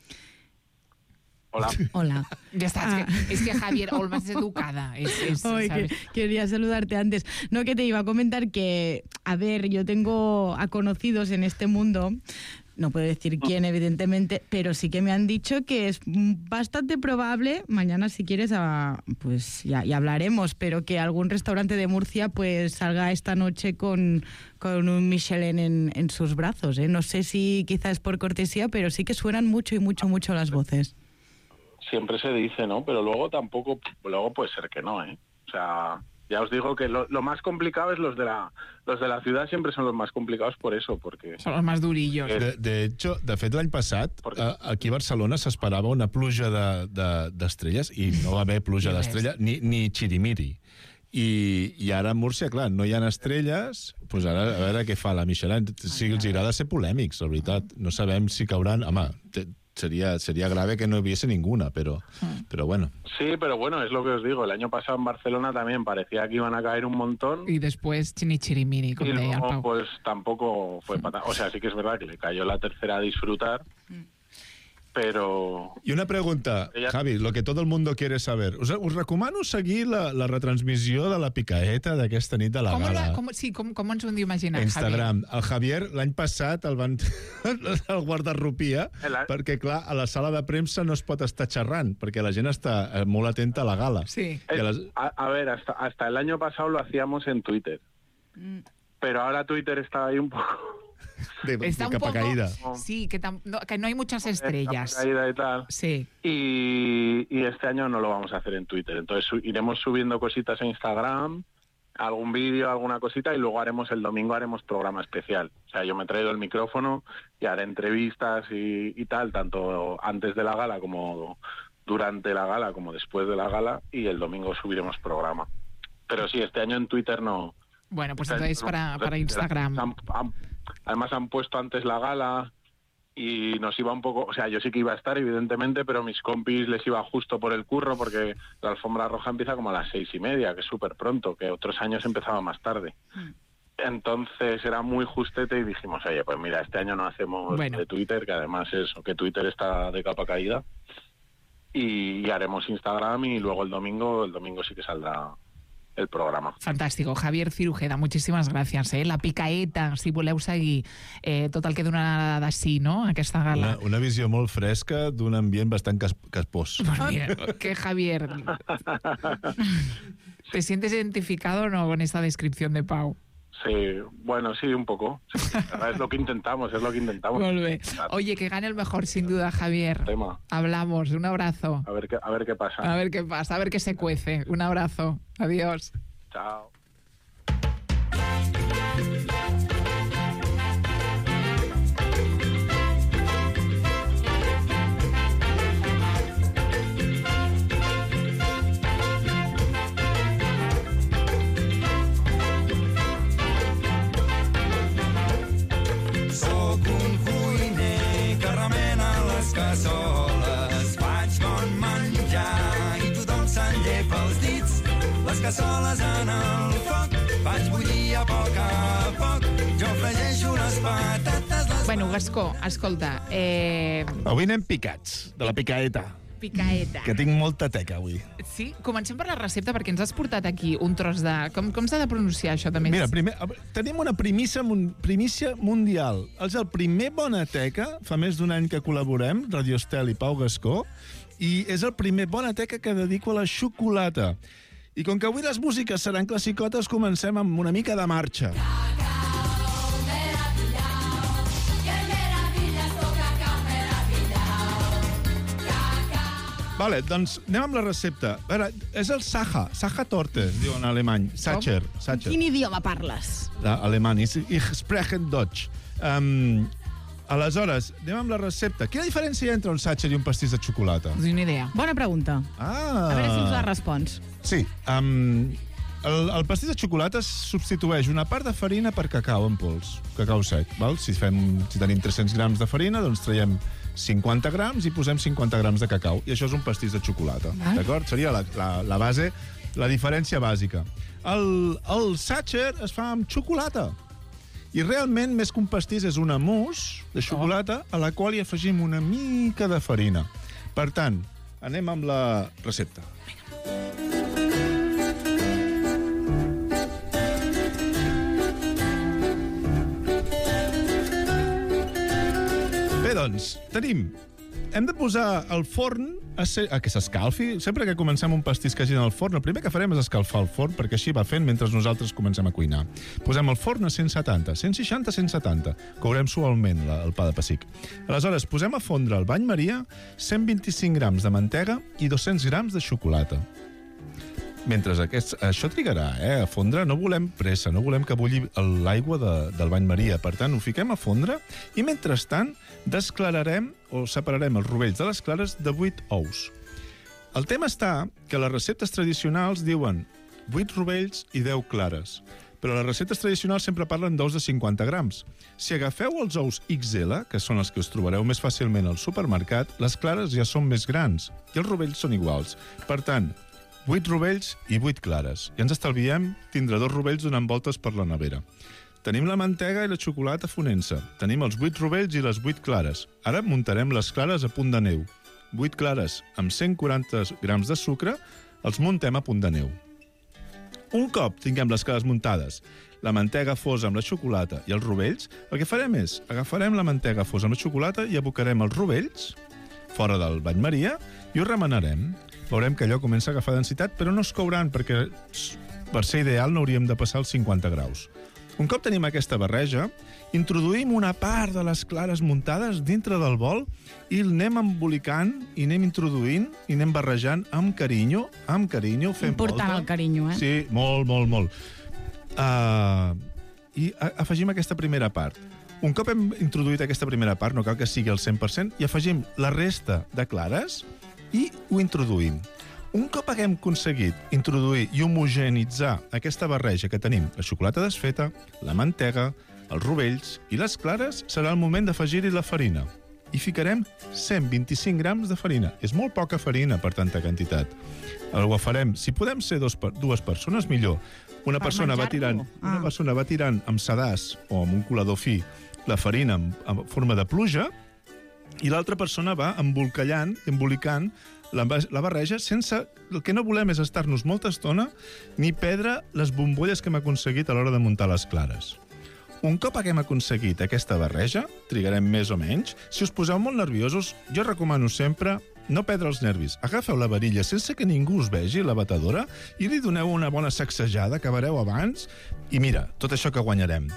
Hola. Hola. Ya está, Ah. es, que, es que Javier Olma es educada. Es, es, Ay, que, ¿sabes? quería saludarte antes. No, que te iba a comentar que, a ver, yo tengo a conocidos en este mundo, no puedo decir quién, evidentemente, pero sí que me han dicho que es bastante probable, mañana si quieres, a, pues ya, ya hablaremos, pero que algún restaurante de Murcia pues salga esta noche con, con un Michelin en, en sus brazos, ¿eh? No sé si quizás es por cortesía, pero sí que suenan mucho y mucho, mucho las voces. Siempre se dice, ¿no? Pero luego tampoco, luego puede ser que no, ¿eh? O sea, ya os digo que lo, lo más complicado es los de la los de la ciudad, siempre son los más complicados por eso, porque... Son los más durillos. De, de hecho, de fet, l'any passat, a, aquí a Barcelona s'esperava una pluja d'estrelles de, de, i no va haver pluja d'estrelles ni, ni xirimiri. I, I ara a Múrcia, clar, no hi ha estrelles, doncs ara a veure què fa la Michelin. Sí, els agrada ser polèmics, la veritat. No sabem si cauran... Home, te, Sería, sería grave que no hubiese ninguna, pero, pero bueno. Sí, pero bueno, es lo que os digo. El año pasado en Barcelona también parecía que iban a caer un montón. Y después ni chirimiri, como y deia el luego, Pau. pues tampoco fue para... O sea, sí que es verdad que le cayó la tercera a disfrutar, pero... I una pregunta, Ella... Javi, lo que todo el mundo quiere saber. Us, us recomano seguir la, la retransmissió de la picaeta d'aquesta nit de la Com, gala. la, com, sí, com, com ens ho hem d'imaginar, Instagram. El Javier, l'any passat, el van el guardarropia, El... perquè, clar, a la sala de premsa no es pot estar xerrant, perquè la gent està eh, molt atenta a la gala. Sí. I a les... a, a ver, hasta, hasta el año pasado lo hacíamos en Twitter. Mm. Pero ahora Twitter está ahí un poco... De, Está de un capa poco, caída. Sí, que, tam, no, que no hay muchas estrellas. Capa caída y tal. Sí. Y, y este año no lo vamos a hacer en Twitter. Entonces su, iremos subiendo cositas en Instagram, algún vídeo, alguna cosita, y luego haremos el domingo haremos programa especial. O sea, yo me he traído el micrófono y haré entrevistas y, y tal, tanto antes de la gala como durante la gala, como después de la gala, y el domingo subiremos programa. Pero sí, este año en Twitter no... Bueno, pues entonces para, para Instagram. Han, han, además han puesto antes la gala y nos iba un poco... O sea, yo sí que iba a estar, evidentemente, pero mis compis les iba justo por el curro porque la alfombra roja empieza como a las seis y media, que es súper pronto, que otros años empezaba más tarde. Mm. Entonces era muy justete y dijimos, oye, pues mira, este año no hacemos bueno. de Twitter, que además es que Twitter está de capa caída, y, y haremos Instagram y luego el domingo, el domingo sí que saldrá el programa. Fantàstico. Javier Cirujeda, moltíssimes gràcies. Eh? La picaeta, si voleu seguir eh, tot el que donarà de sí, no?, aquesta gala. Una, una visió molt fresca d'un ambient bastant cas, caspós. Porque, que Javier, ¿te sientes identificado o no con esta descripción de Pau? Sí, bueno, sí, un poco. Sí, es lo que intentamos, es lo que intentamos. Muy bien. Oye, que gane el mejor, sin duda, Javier. Tema. Hablamos, un abrazo. A ver qué, a ver qué pasa. A ver qué pasa, a ver qué se cuece. Un abrazo. Adiós. Chao. Soc un cuiner que remena les cassoles, faig bon menjar i tothom se'n llepa els dits. Les cassoles en el foc, faig bullir a poc a poc, jo fregeixo les patates... Les bueno, Gascó, escolta... Eh... Avui anem picats, de la picaeta. Picaeta. Que tinc molta teca avui. Sí? Comencem per la recepta, perquè ens has portat aquí un tros de... Com, com s'ha de pronunciar això, també? Mira, primer, tenim una primícia, primícia mundial. És el primer Bonateca, fa més d'un any que col·laborem, Radio Estel i Pau Gascó, i és el primer Bonateca que dedico a la xocolata. I com que avui les músiques seran classicotes, comencem amb una mica de marxa. Vale, doncs anem amb la recepta. A veure, és el Sacha, Sacha Torte, diu en alemany. Sacher, Sacher. Quin idioma parles? Alemany, ich spreche Deutsch. Um, aleshores, anem amb la recepta. Quina diferència hi ha entre un Sacher i un pastís de xocolata? No tinc ni idea. Bona pregunta. Ah. A veure si ens la respons. Sí, um, el, el pastís de xocolata substitueix una part de farina per cacau en pols, cacau sec. Val? Si, fem, si tenim tres-cents grams de farina, doncs traiem cinquanta grams i posem cinquanta grams de cacau. I això és un pastís de xocolata. D'acord? Seria la, la, la base, la diferència bàsica. El, el Sacher es fa amb xocolata. I realment, més que un pastís, és una mousse de xocolata a la qual hi afegim una mica de farina. Per tant, anem amb la recepta. Bé, doncs, tenim... Hem de posar el forn a, ser, a que s'escalfi. Sempre que comencem un pastís que hagi en el forn, el primer que farem és escalfar el forn, perquè així va fent mentre nosaltres comencem a cuinar. Posem el forn a cent setanta, cent seixanta, cent setanta. Courem suaument la, el pa de pessic. Aleshores, posem a fondre al bany Maria cent vint-i-cinc grams de mantega i dos-cents grams de xocolata. Mentre aquest, això trigarà, eh, a fondre, no volem pressa, no volem que bulli l'aigua de, del bany Maria. Per tant, ho fiquem a fondre i, mentrestant, desclararem o separarem els rovells de les clares de vuit ous. El tema està que les receptes tradicionals diuen vuit rovells i deu clares, però les receptes tradicionals sempre parlen d'ous de cinquanta grams. Si agafeu els ous X L, que són els que us trobareu més fàcilment al supermercat, les clares ja són més grans i els rovells són iguals. Per tant, vuit rovells i vuit clares. I ens estalviem tindre dos rovells donant voltes per la nevera. Tenim la mantega i la xocolata fonent-se. Tenim els vuit rovells i les vuit clares. Ara muntarem les clares a punt de neu. vuit clares amb cent quaranta grams de sucre els muntem a punt de neu. Un cop tinguem les clares muntades, la mantega fosa amb la xocolata i els rovells, el que farem és agafarem la mantega fosa amb la xocolata i abocarem els rovells fora del bany Maria i ho remenarem. Veurem que allò comença a agafar densitat, però no es couran, perquè per ser ideal no hauríem de passar els cinquanta graus. Un cop tenim aquesta barreja, introduïm una part de les clares muntades dintre del bol i el anem embolicant i anem introduint i anem barrejant amb carinyo, amb carinyo, fent volta. Important el carinyo, eh? Sí, molt, molt, molt. Uh, I afegim aquesta primera part. Un cop hem introduït aquesta primera part, no cal que sigui al cent per cent, i afegim la resta de clares i ho introduïm. Un cop haguem aconseguit introduir i homogenitzar aquesta barreja que tenim, la xocolata desfeta, la mantega, els rovells i les clares, serà el moment d'afegir-hi la farina. I ficarem cent vint-i-cinc grams de farina. És molt poca farina per tanta quantitat. Ho farem, si podem ser dos, dues persones, millor. Una persona va tirant, una persona va tirant amb sedàs o amb un colador fi la farina en, en forma de pluja i l'altra persona va embolcallant, embolicant la, la barreja sense... El que no volem és estar-nos molta estona ni perdre les bombolles que hem aconseguit a l'hora de muntar les clares. Un cop haguem aconseguit aquesta barreja, trigarem més o menys. Si us poseu molt nerviosos, jo recomano sempre no perdre els nervis. Agafeu la varilla sense que ningú us vegi, la batedora, i li doneu una bona sacsejada, que acabareu abans, i mira, tot això que guanyarem.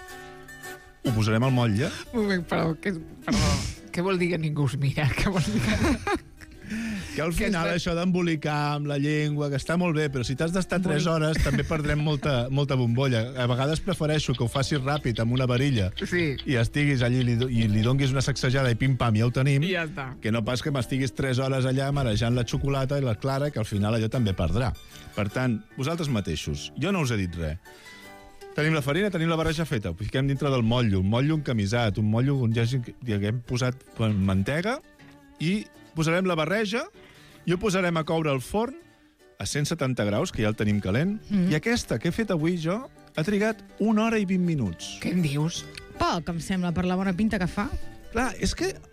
Ho posarem al motlle. Un moment, però, que, perdó, què vol dir que ningú us mira? Què vol dir que... Que al final que això d'embolicar amb la llengua, que està molt bé, però si t'has d'estar tres hores també perdrem molta, molta bombolla. A vegades prefereixo que ho facis ràpid amb una varilla sí. i estiguis allí i li, i li donguis una sacsejada i pim-pam, ja ho tenim, I ja està. Que no pas que m'estiguis tres hores allà marejant la xocolata i la clara, que al final allò també perdrà. Per tant, vosaltres mateixos, jo no us he dit res. Tenim la farina, tenim la barreja feta, ho fiquem dintre del motllo, un motllo encamisat, un motllo on ja haguem posat mantega i posarem la barreja i ho posarem a coure al forn a cent setanta graus, que ja el tenim calent, mm. i aquesta que he fet avui jo ha trigat una hora i vint minuts. Què em dius? Poc, em sembla, per la bona pinta que fa. Clar, és que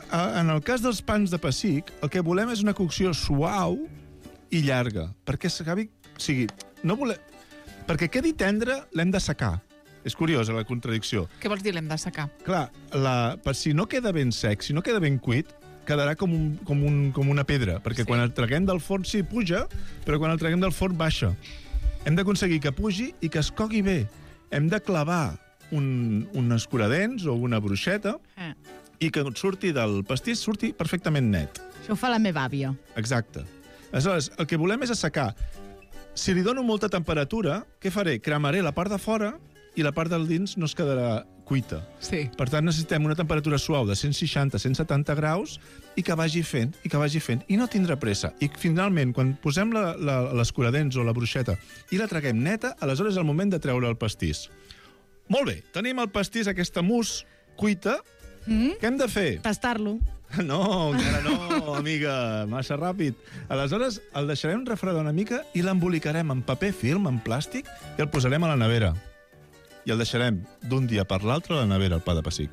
en el cas dels pans de pessic, el que volem és una cocció suau i llarga, perquè s'acabi... O sigui, no volem... Perquè quedi tendre, l'hem d'assecar. És curiosa la contradicció. Què vols dir, l'hem d'assecar? Clar, la, per si no queda ben sec, si no queda ben cuit, quedarà com, un, com, un, com una pedra, perquè sí. quan el traguem del forn sí puja, però quan el traguem del forn baixa. Hem d'aconseguir que pugi i que es cogui bé. Hem de clavar un, un escuradents o una bruixeta eh. i que surti del pastís surti perfectament net. Això ho fa la meva àvia. Exacte. Aleshores, el que volem és assecar. Si li dono molta temperatura, què faré? Cremaré la part de fora i la part del dins no es quedarà cuita. Sí. Per tant, necessitem una temperatura suau de cent seixanta a cent setanta graus i que vagi fent, i que vagi fent, i no tindrà pressa. I finalment, quan posem l'escuradents o la bruixeta i la traguem neta, aleshores és el moment de treure el pastís. Molt bé, tenim el pastís, aquesta mousse cuita. Mm? Què hem de fer? Tastar-lo. No, encara no, amiga, massa ràpid. Aleshores, el deixarem refredar una mica i l'embolicarem en paper film, en plàstic, i el posarem a la nevera. I el deixarem d'un dia per l'altre a la nevera, el pa de pessic.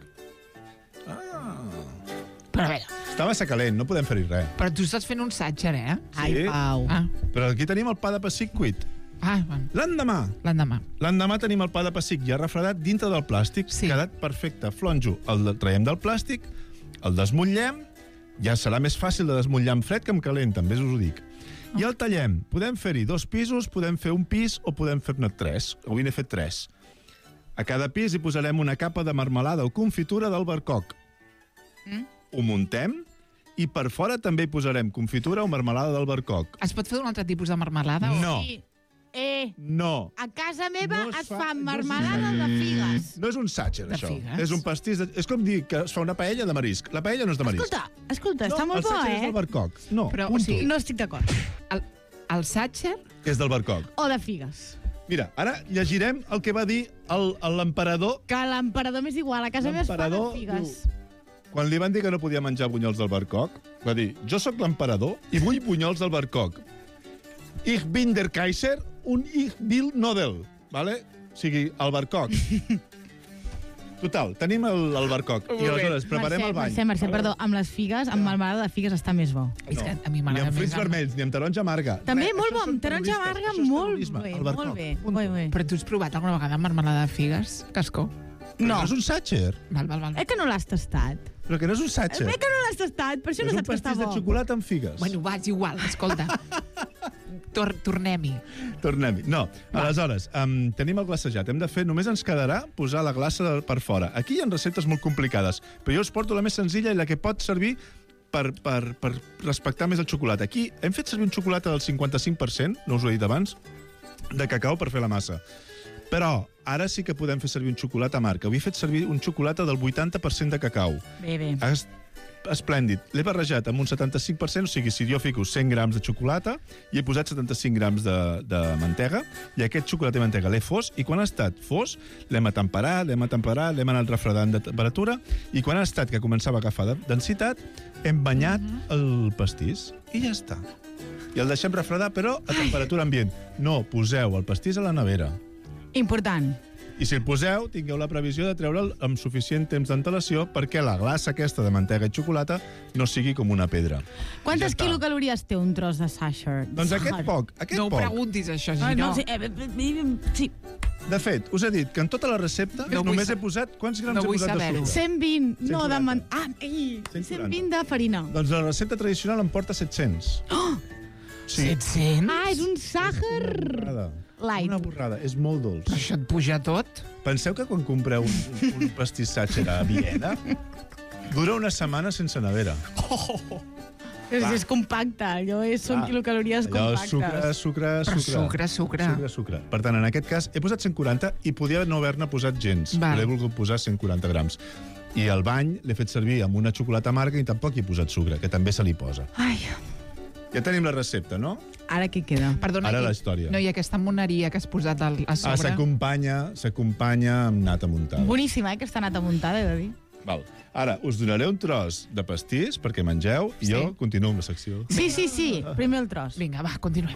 Ah. Però a veure... Està massa calent, no podem fer-hi res. Però tu estàs fent un satger, eh? Sí? Ai, Pau. Ah. Però aquí tenim el pa de pessic cuit. Ah, bueno. L'endemà. L'endemà. L'endemà tenim el pa de pessic ja refredat dintre del plàstic, sí. Quedat perfecte, flonjo. El traiem del plàstic, el desmotllem, ja serà més fàcil de desmotllar en fred que en calent, també us ho dic. I el tallem. Podem fer-hi dos pisos, podem fer un pis o podem fer-ne tres. Avui n'he fet tres. A cada pis hi posarem una capa de marmelada o confitura d'albercoc. Mm? Ho muntem i per fora també hi posarem confitura o marmelada d'albercoc. Es pot fer un altre tipus de marmelada? No. O... Sí. Eh, no. A casa meva no es, es fa, fa no marmelada no de figues. No és un satger, de això. Figues? És un pastís. De... És com dir que es fa una paella de marisc. La paella no és de marisc. Escolta, escolta, no, està molt bo, eh? El satger és d'albercoc. No, Però, punto. o sigui, no estic d'acord. El, el satger... És d'albercoc. O de figues. Mira, ara llegirem el que va dir l'emperador. Que l'emperador m'és igual, a casa meva es fa de figues. Diu, quan li van dir que no podia menjar bunyols d'albercoc, va dir, jo sóc l'emperador i vull bunyols d'albercoc. Ich bin der Kaiser und ich will Nodel. Vale? O sigui, albercoc. Total, tenim l'albercoc. I aleshores preparem Mercè, el bany. Mercè, Mercè, perdó, amb les figues, amb marmelada de figues està més bo. És que a mi Ni m'agrada amb més... fruits vermells, ni amb taronja amarga. També Res, molt això bo, són amb taronja terroristes, amarga, això és molt terrorisme, bé, albercoc. molt bé, Punto. molt bé. Però tu has provat alguna vegada marmelada de figues, Cascó? Però No. no és un satger. Val, val, val. Eh que no l'has tastat? Però que no és un satger. Eh que no l'has tastat? Per això És no un saps que està pastís de bo. xocolata amb figues. Bueno, va, és igual, escolta. Tor Tornem-hi. Tornem-hi. No, aleshores, um, tenim el glacejat. Hem de fer, només ens quedarà posar la glaça per fora. Aquí hi ha receptes molt complicades, però jo us porto la més senzilla i la que pot servir per, per, per respectar més el xocolata. Aquí hem fet servir un xocolata del cinquanta-cinc per cent, no us ho he dit abans, de cacau per fer la massa. Però ara sí que podem fer servir un xocolata amarg. Avui he fet servir un xocolata del vuitanta per cent de cacau. Bé, bé. Es, esplèndid. L'he barrejat amb un setanta-cinc per cent, o sigui, si jo fico cent grams de xocolata i he posat setanta-cinc grams de, de mantega, i aquest xocolata i mantega l'he fos, i quan ha estat fos, l'hem atemperat, l'hem atemperat, l'hem anat refredant de temperatura, i quan ha estat que començava a agafar densitat, hem banyat el pastís, i ja està. I el deixem refredar, però a temperatura ambient. No poseu el pastís a la nevera. Important. I si el poseu, tingueu la previsió de treure'l amb suficient temps d'antelació perquè la glaça aquesta de mantega i xocolata no sigui com una pedra. Quantes Ja està. quilocalories té un tros de satcher? Doncs aquest poc, aquest No ho poc. preguntis, això, Ah, Gino. no, sí, eh, eh, sí. De fet, us he dit que en tota la recepta No vull només sa- he posat... Quants grams no he vull posat de saber-ho. sucre? cent vint, no, de... cent quaranta. Man... Ah, ei, cent vint de farina. Doncs la recepta tradicional em porta set-cents. Oh! Sí. set-cents? Ah, és un sàcher Borrada. light. Una borrada. És molt dolç. Però això et puja tot? Penseu que quan compreu un, un pastís satger a Viena dura una setmana sense nevera. És, és compacte, allò és, són Clar. quilocalories Allò compactes. sucre, sucre, Però sucre. sucre, sucre. Sucre, sucre. Per tant, en aquest cas, he posat cent quaranta i podia no haver-ne posat gens. Val. Però he volgut posar cent quaranta grams. I el bany l'he fet servir amb una xocolata amarga i tampoc hi he posat sucre, que també se li posa. Ai, Ja tenim la recepta, no? ara què queda? Perdona, Ara i- la història. No, i aquesta moneria que has posat al, a Ah, sobre... s'acompanya, s'acompanya amb nata muntada. Boníssima, eh, aquesta nata muntada, he de dir. Val. Ara, us donaré un tros de pastís perquè mengeu i Sí. jo continuo amb la secció. Sí, sí, sí, primer el tros. Vinga, va, continuem.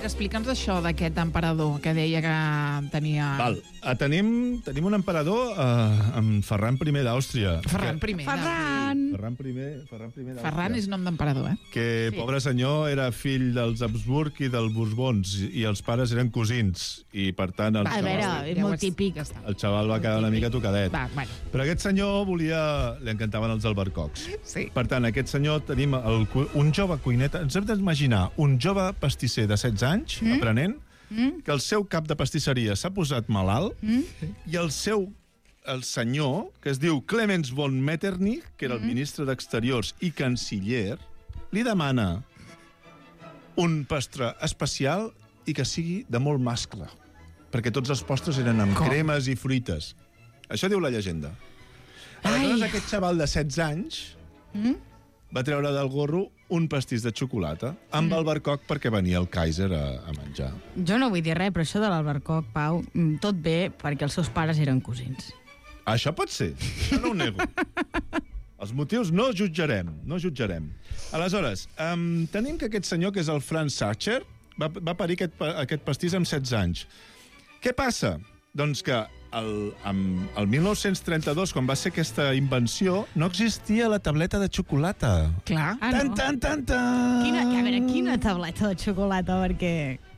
veure, explica'ns això d'aquest emperador que deia que tenia... Val. Ah, tenim, tenim un emperador, uh, amb Ferran primer d'Àustria. Ferran que... primer. Ferran! Ferran primer, Ferran primer d'Àustria. Ferran és nom d'emperador, eh? Que, sí. Pobre senyor, era fill dels Habsburg i dels Borbons, i els pares eren cosins, i per tant... El A xaval, veure, és molt típic. el xaval va quedar una mica tocadet. Va, bueno. Però aquest senyor volia... Li encantaven els albercocs. Sí. Per tant, aquest senyor tenim el, un jove cuineta... Ens hem d'imaginar un jove pastisser de setze anys, mm? aprenent, mm? que el seu cap de pastisseria s'ha posat malalt mm? i el seu el senyor, que es diu Clemens von Metternich, que era el mm? ministre d'Exteriors i canciller, li demana un postre especial i que sigui de molt mascle, perquè tots els postres eren amb Com? cremes i fruites. Això diu la llegenda. Aleshores, aquest xaval de setze anys mm? va treure del gorro un pastís de xocolata amb mm. albercoc perquè venia el Kaiser a, a menjar. Jo no vull dir res, però això de l'albercoc, Pau, tot bé perquè els seus pares eren cosins. Això pot ser, això no ho nego. Els motius no jutjarem, no jutjarem. Aleshores, um, tenim que aquest senyor, que és el Franz Sacher, va, va parir aquest, aquest pastís amb setze anys. Què passa? Doncs que el, amb, el mil nou-cents trenta-dos, quan va ser aquesta invenció, no existia la tableta de xocolata. Clar. Ah, tan, no? tan, tan, tan. Quina, a veure, quina tableta de xocolata, perquè...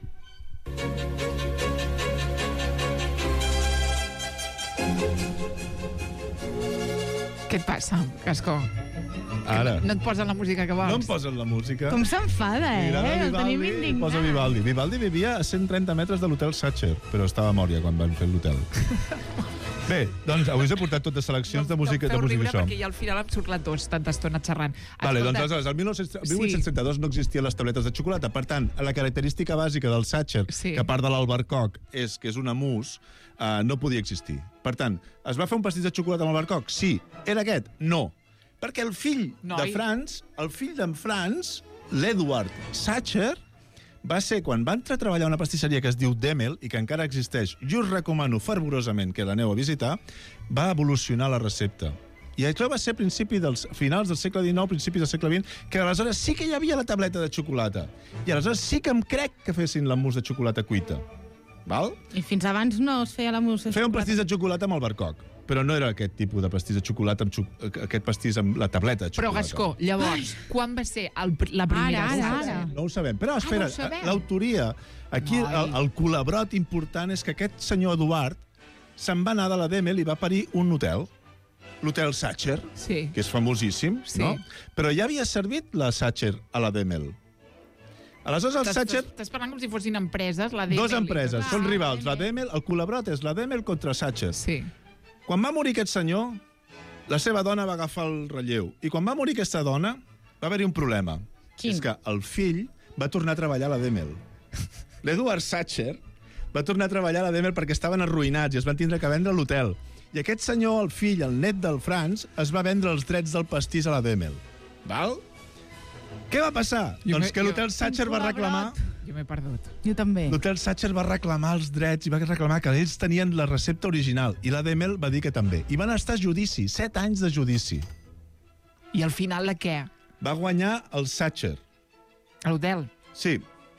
Què et passa, Gascó? Ara. No et posen la música que vols? No em posen la música. Com s'enfada, eh? El tenim indignat. Posa Vivaldi. Vivaldi vivia a cent trenta metres de l'hotel Sacher, però estava a Mòria quan van fer l'hotel. Bé, doncs avui us he portat totes seleccions de música de música riure perquè ja al final em surt la tos tanta estona xerrant. Vale, doncs aleshores, el mil vuit-cents trenta-dos no existien les tabletes de xocolata. Per tant, la característica bàsica del Sacher, Sí. que a part de l'albercoc és que és una mousse, uh, no podia existir. Per tant, es va fer un pastís de xocolata amb albercoc? Sí. Era aquest? No. Perquè el fill Noi. de Franz, el fill d'en Franz, l'Edward Sacher, va ser quan va entrar a treballar a una pastisseria que es diu Demel i que encara existeix, i us recomano fervorosament que l'aneu a visitar, va evolucionar la recepta. I això va ser a principi dels finals del segle dinou, principis del segle vint, que aleshores sí que hi havia la tableta de xocolata. I aleshores sí que em crec que fessin la mousse de xocolata cuita. Val? I fins abans no es feia la mousse de Feia un xocolata. pastís de xocolata amb albercoc, però no era aquest tipus de pastís de xocolata, amb xo aquest pastís amb la tableta de Però, xocolata. Gascó, llavors, quan va ser el, la primera? Ara, ara, ara. No ho sabem. Però, espera, Ah, no ho sabem. l'autoria... Aquí Noi. el, el col·labrot important és que aquest senyor Eduard se'n va anar de la Demel i va parir un hotel, l'hotel Sacher, Sí. que és famosíssim, Sí. no? Però ja havia servit la Sacher a la Demel. Aleshores, el T'estàs- Sacher... T'estàs parlant com si fossin empreses, la Demel. Dos empreses, i- són Ah, rivals. La Demel, el col·labrot és la Demel contra Sacher. Sí. Quan va morir aquest senyor, la seva dona va agafar el relleu. I quan va morir aquesta dona, va haver-hi un problema. Quin? És que el fill va tornar a treballar a la Demel. L'Edward Sacher va tornar a treballar a la Demel perquè estaven arruïnats i es van tindre que vendre l'hotel. I aquest senyor, el fill, el net del Franz, es va vendre els drets del pastís a la Demel. Val? Què va passar? Jo doncs m'he- que l'hotel jo- Sacher va reclamar... Jo m'he perdut. Jo també. L'hotel Sacher va reclamar els drets i va reclamar que ells tenien la recepta original i la Demel va dir que també. I van estar a judici, set anys de judici. I al final de què? Va guanyar el Sacher. A l'hotel? Sí.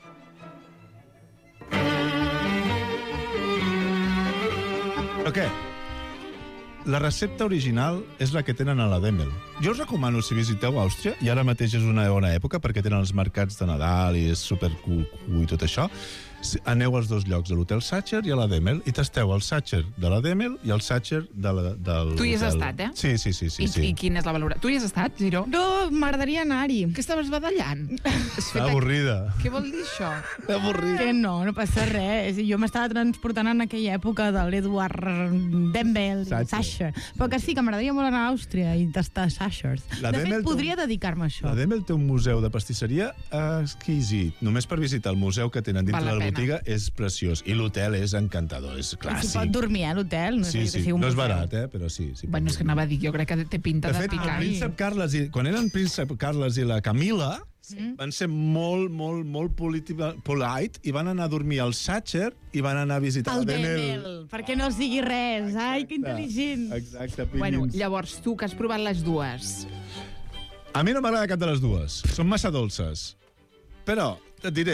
Però què? La recepta original és la que tenen a la Demel. Jo us recomano, si visiteu Àustria, i ara mateix és una bona època perquè tenen els mercats de Nadal i és supercucu i tot això, aneu als dos llocs, a l'hotel Sacher i a la Demel, i tasteu el Sacher de la Demel i el Sacher de la, del Tu hi has hotel. estat, eh? Sí, sí, sí. sí, I, sí. I quina és la valoració? Tu hi has estat, Giró? No, m'agradaria anar-hi. Que estaves badallant? Està avorrida. Què vol dir això? Està avorrida. Que no, no passa res. Jo m'estava transportant en aquella època de l'Edward Demel, Sacher. Sacher. Però que sí, que m'agradaria molt anar a Àustria i tastar Sachers. La De Demel fet, té podria un- dedicar-me a això. La Demel té un museu de pastisseria exquisit. Només per visitar el museu que tenen dintre Val la de la pena. botiga és preciós. I l'hotel és encantador, és S'hi clàssic. pot dormir, eh, a l'hotel? No Sí, és que sí, sigui un no és museu. barat, eh, però sí. sí Bueno, és que anava a dir, jo crec que té pinta de de, fet, el picar. príncep Carles, i, quan eren príncep Carles i la Camila, Sí. van ser molt, molt, molt politi- polite i van anar a dormir al Sacher i van anar a visitar El la Demel. Demel, perquè no els digui res. Ai, que intel·ligent. Exacte, Bueno, pillins. llavors, tu que has provat les dues... A mi no m'agrada cap de les dues. Són massa dolces. Però, et diré,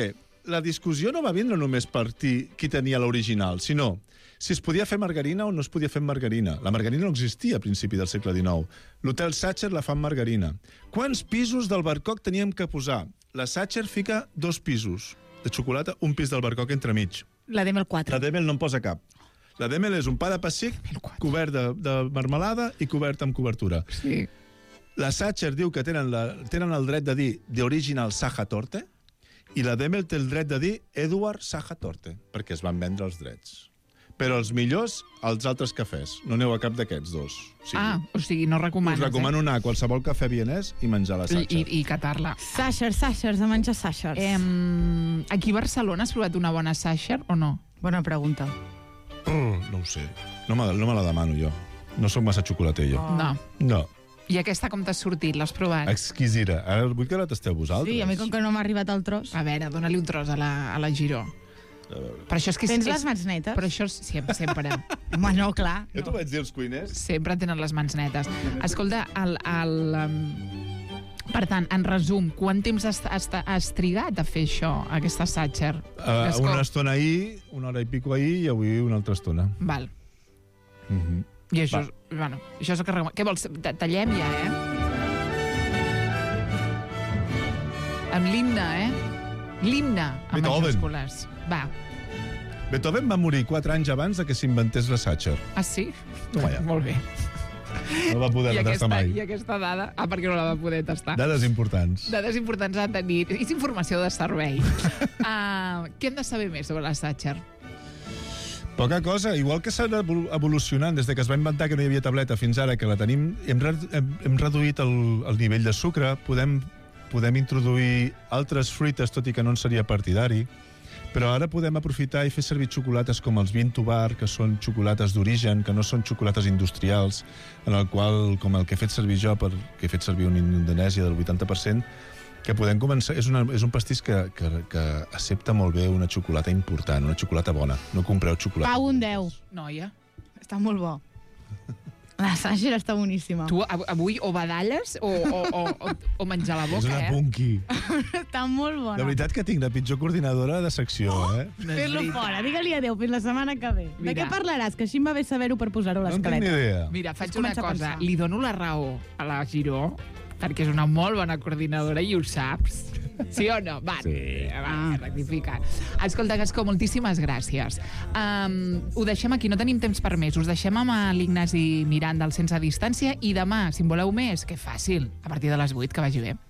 la discussió no va vindre només per ti qui tenia l'original, sinó si es podia fer margarina o no es podia fer margarina. La margarina no existia a principi del segle dinou. L'hotel Sacher la fa amb margarina. Quants pisos del barcoc teníem que posar? La Sacher fica dos pisos de xocolata, un pis del barcoc entremig. La Demel quatre. La Demel no en posa cap. La Demel és un pa de pessic cobert de, de marmelada i cobert amb cobertura. Sí. La Sacher diu que tenen, la, tenen el dret de dir The Original Sacha Torte i la Demel té el dret de dir Edward Sacha Torte, perquè es van vendre els drets. Però els millors, els altres cafès. No aneu a cap d'aquests dos. O sigui, Ah, o sigui, no recomanes, us recomano anar a qualsevol cafè vienès i menjar la eh? Sacher. I, i catar-la. Sacher, Sacher, de menjar Sacher. Eh, aquí a Barcelona has provat una bona Sacher o no? Bona pregunta. Oh, no ho sé. No me, no me la demano jo. No sóc massa xocolater, jo. Oh. No. No. I aquesta com t'ha sortit? L'has provat? Exquisira. Ara vull que la tasteu vosaltres. Sí, a mi com que no m'ha arribat el tros. A veure, dóna-li un tros a la, a la Giró. Per això és que Tens és, les mans netes? Per això és, sempre, sempre. Home, no, clar. Jo t'ho vaig dir als cuiners. Sempre tenen les mans netes. Escolta, el... el um... per tant, en resum, quant temps has, has, has trigat a fer això, aquesta Sacher? Uh, una estona ahir, una hora i pico ahir, i avui una altra estona. Val. Mm -hmm. I això, és, bueno, això és el que recomano. Què vols? Tallem ja, eh? Amb l'himne, eh? L'himne, amb Beethoven. majúscules. Va. Beethoven va morir quatre anys abans de que s'inventés la Sacher. Ah, sí? Toma ja. Molt bé. No va poder I tastar aquesta, mai. I aquesta dada... Ah, perquè no la va poder tastar. Dades importants. Dades importants a tenir. És informació de servei. uh, què hem de saber més sobre la Sacher? Poca cosa, igual que s'ha anat evolucionant des de que es va inventar que no hi havia tableta fins ara que la tenim, hem, hem, hem reduït el, el nivell de sucre, podem, podem introduir altres fruites, tot i que no en seria partidari, però ara podem aprofitar i fer servir xocolates com els Vinto Bar, que són xocolates d'origen, que no són xocolates industrials, en el qual, com el que he fet servir jo, per, que he fet servir una Indonèsia del vuitanta per cent, que podem començar... És, una, és un pastís que, que, que accepta molt bé una xocolata important, una xocolata bona. No compreu xocolata. Pau, un deu. Noia. Està molt bo. La Sacher està boníssima. Tu avui o badalles o, o, o, o, o menjar la boca, és una eh? punky. Està molt bona. De veritat que tinc la pitjor coordinadora de secció, oh, eh? Fes-lo fora, digue-li adéu, fins la setmana que ve. Mira. De què parlaràs? Que així em va bé saber-ho per posar-ho a l'escaleta. No en tinc ni idea. Mira, faig Es una comença a cosa. pensar. Li dono la raó a la Giró, perquè és una molt bona coordinadora i ho saps. Sí o no? Va, Sí. va, rectifica. Escolta, Gascó, moltíssimes gràcies. Um, ho deixem aquí, no tenim temps per més. Us deixem amb l'Ignasi Miranda, el Sense Distància, i demà, si en voleu més, que fàcil, a partir de les vuit, que vagi bé.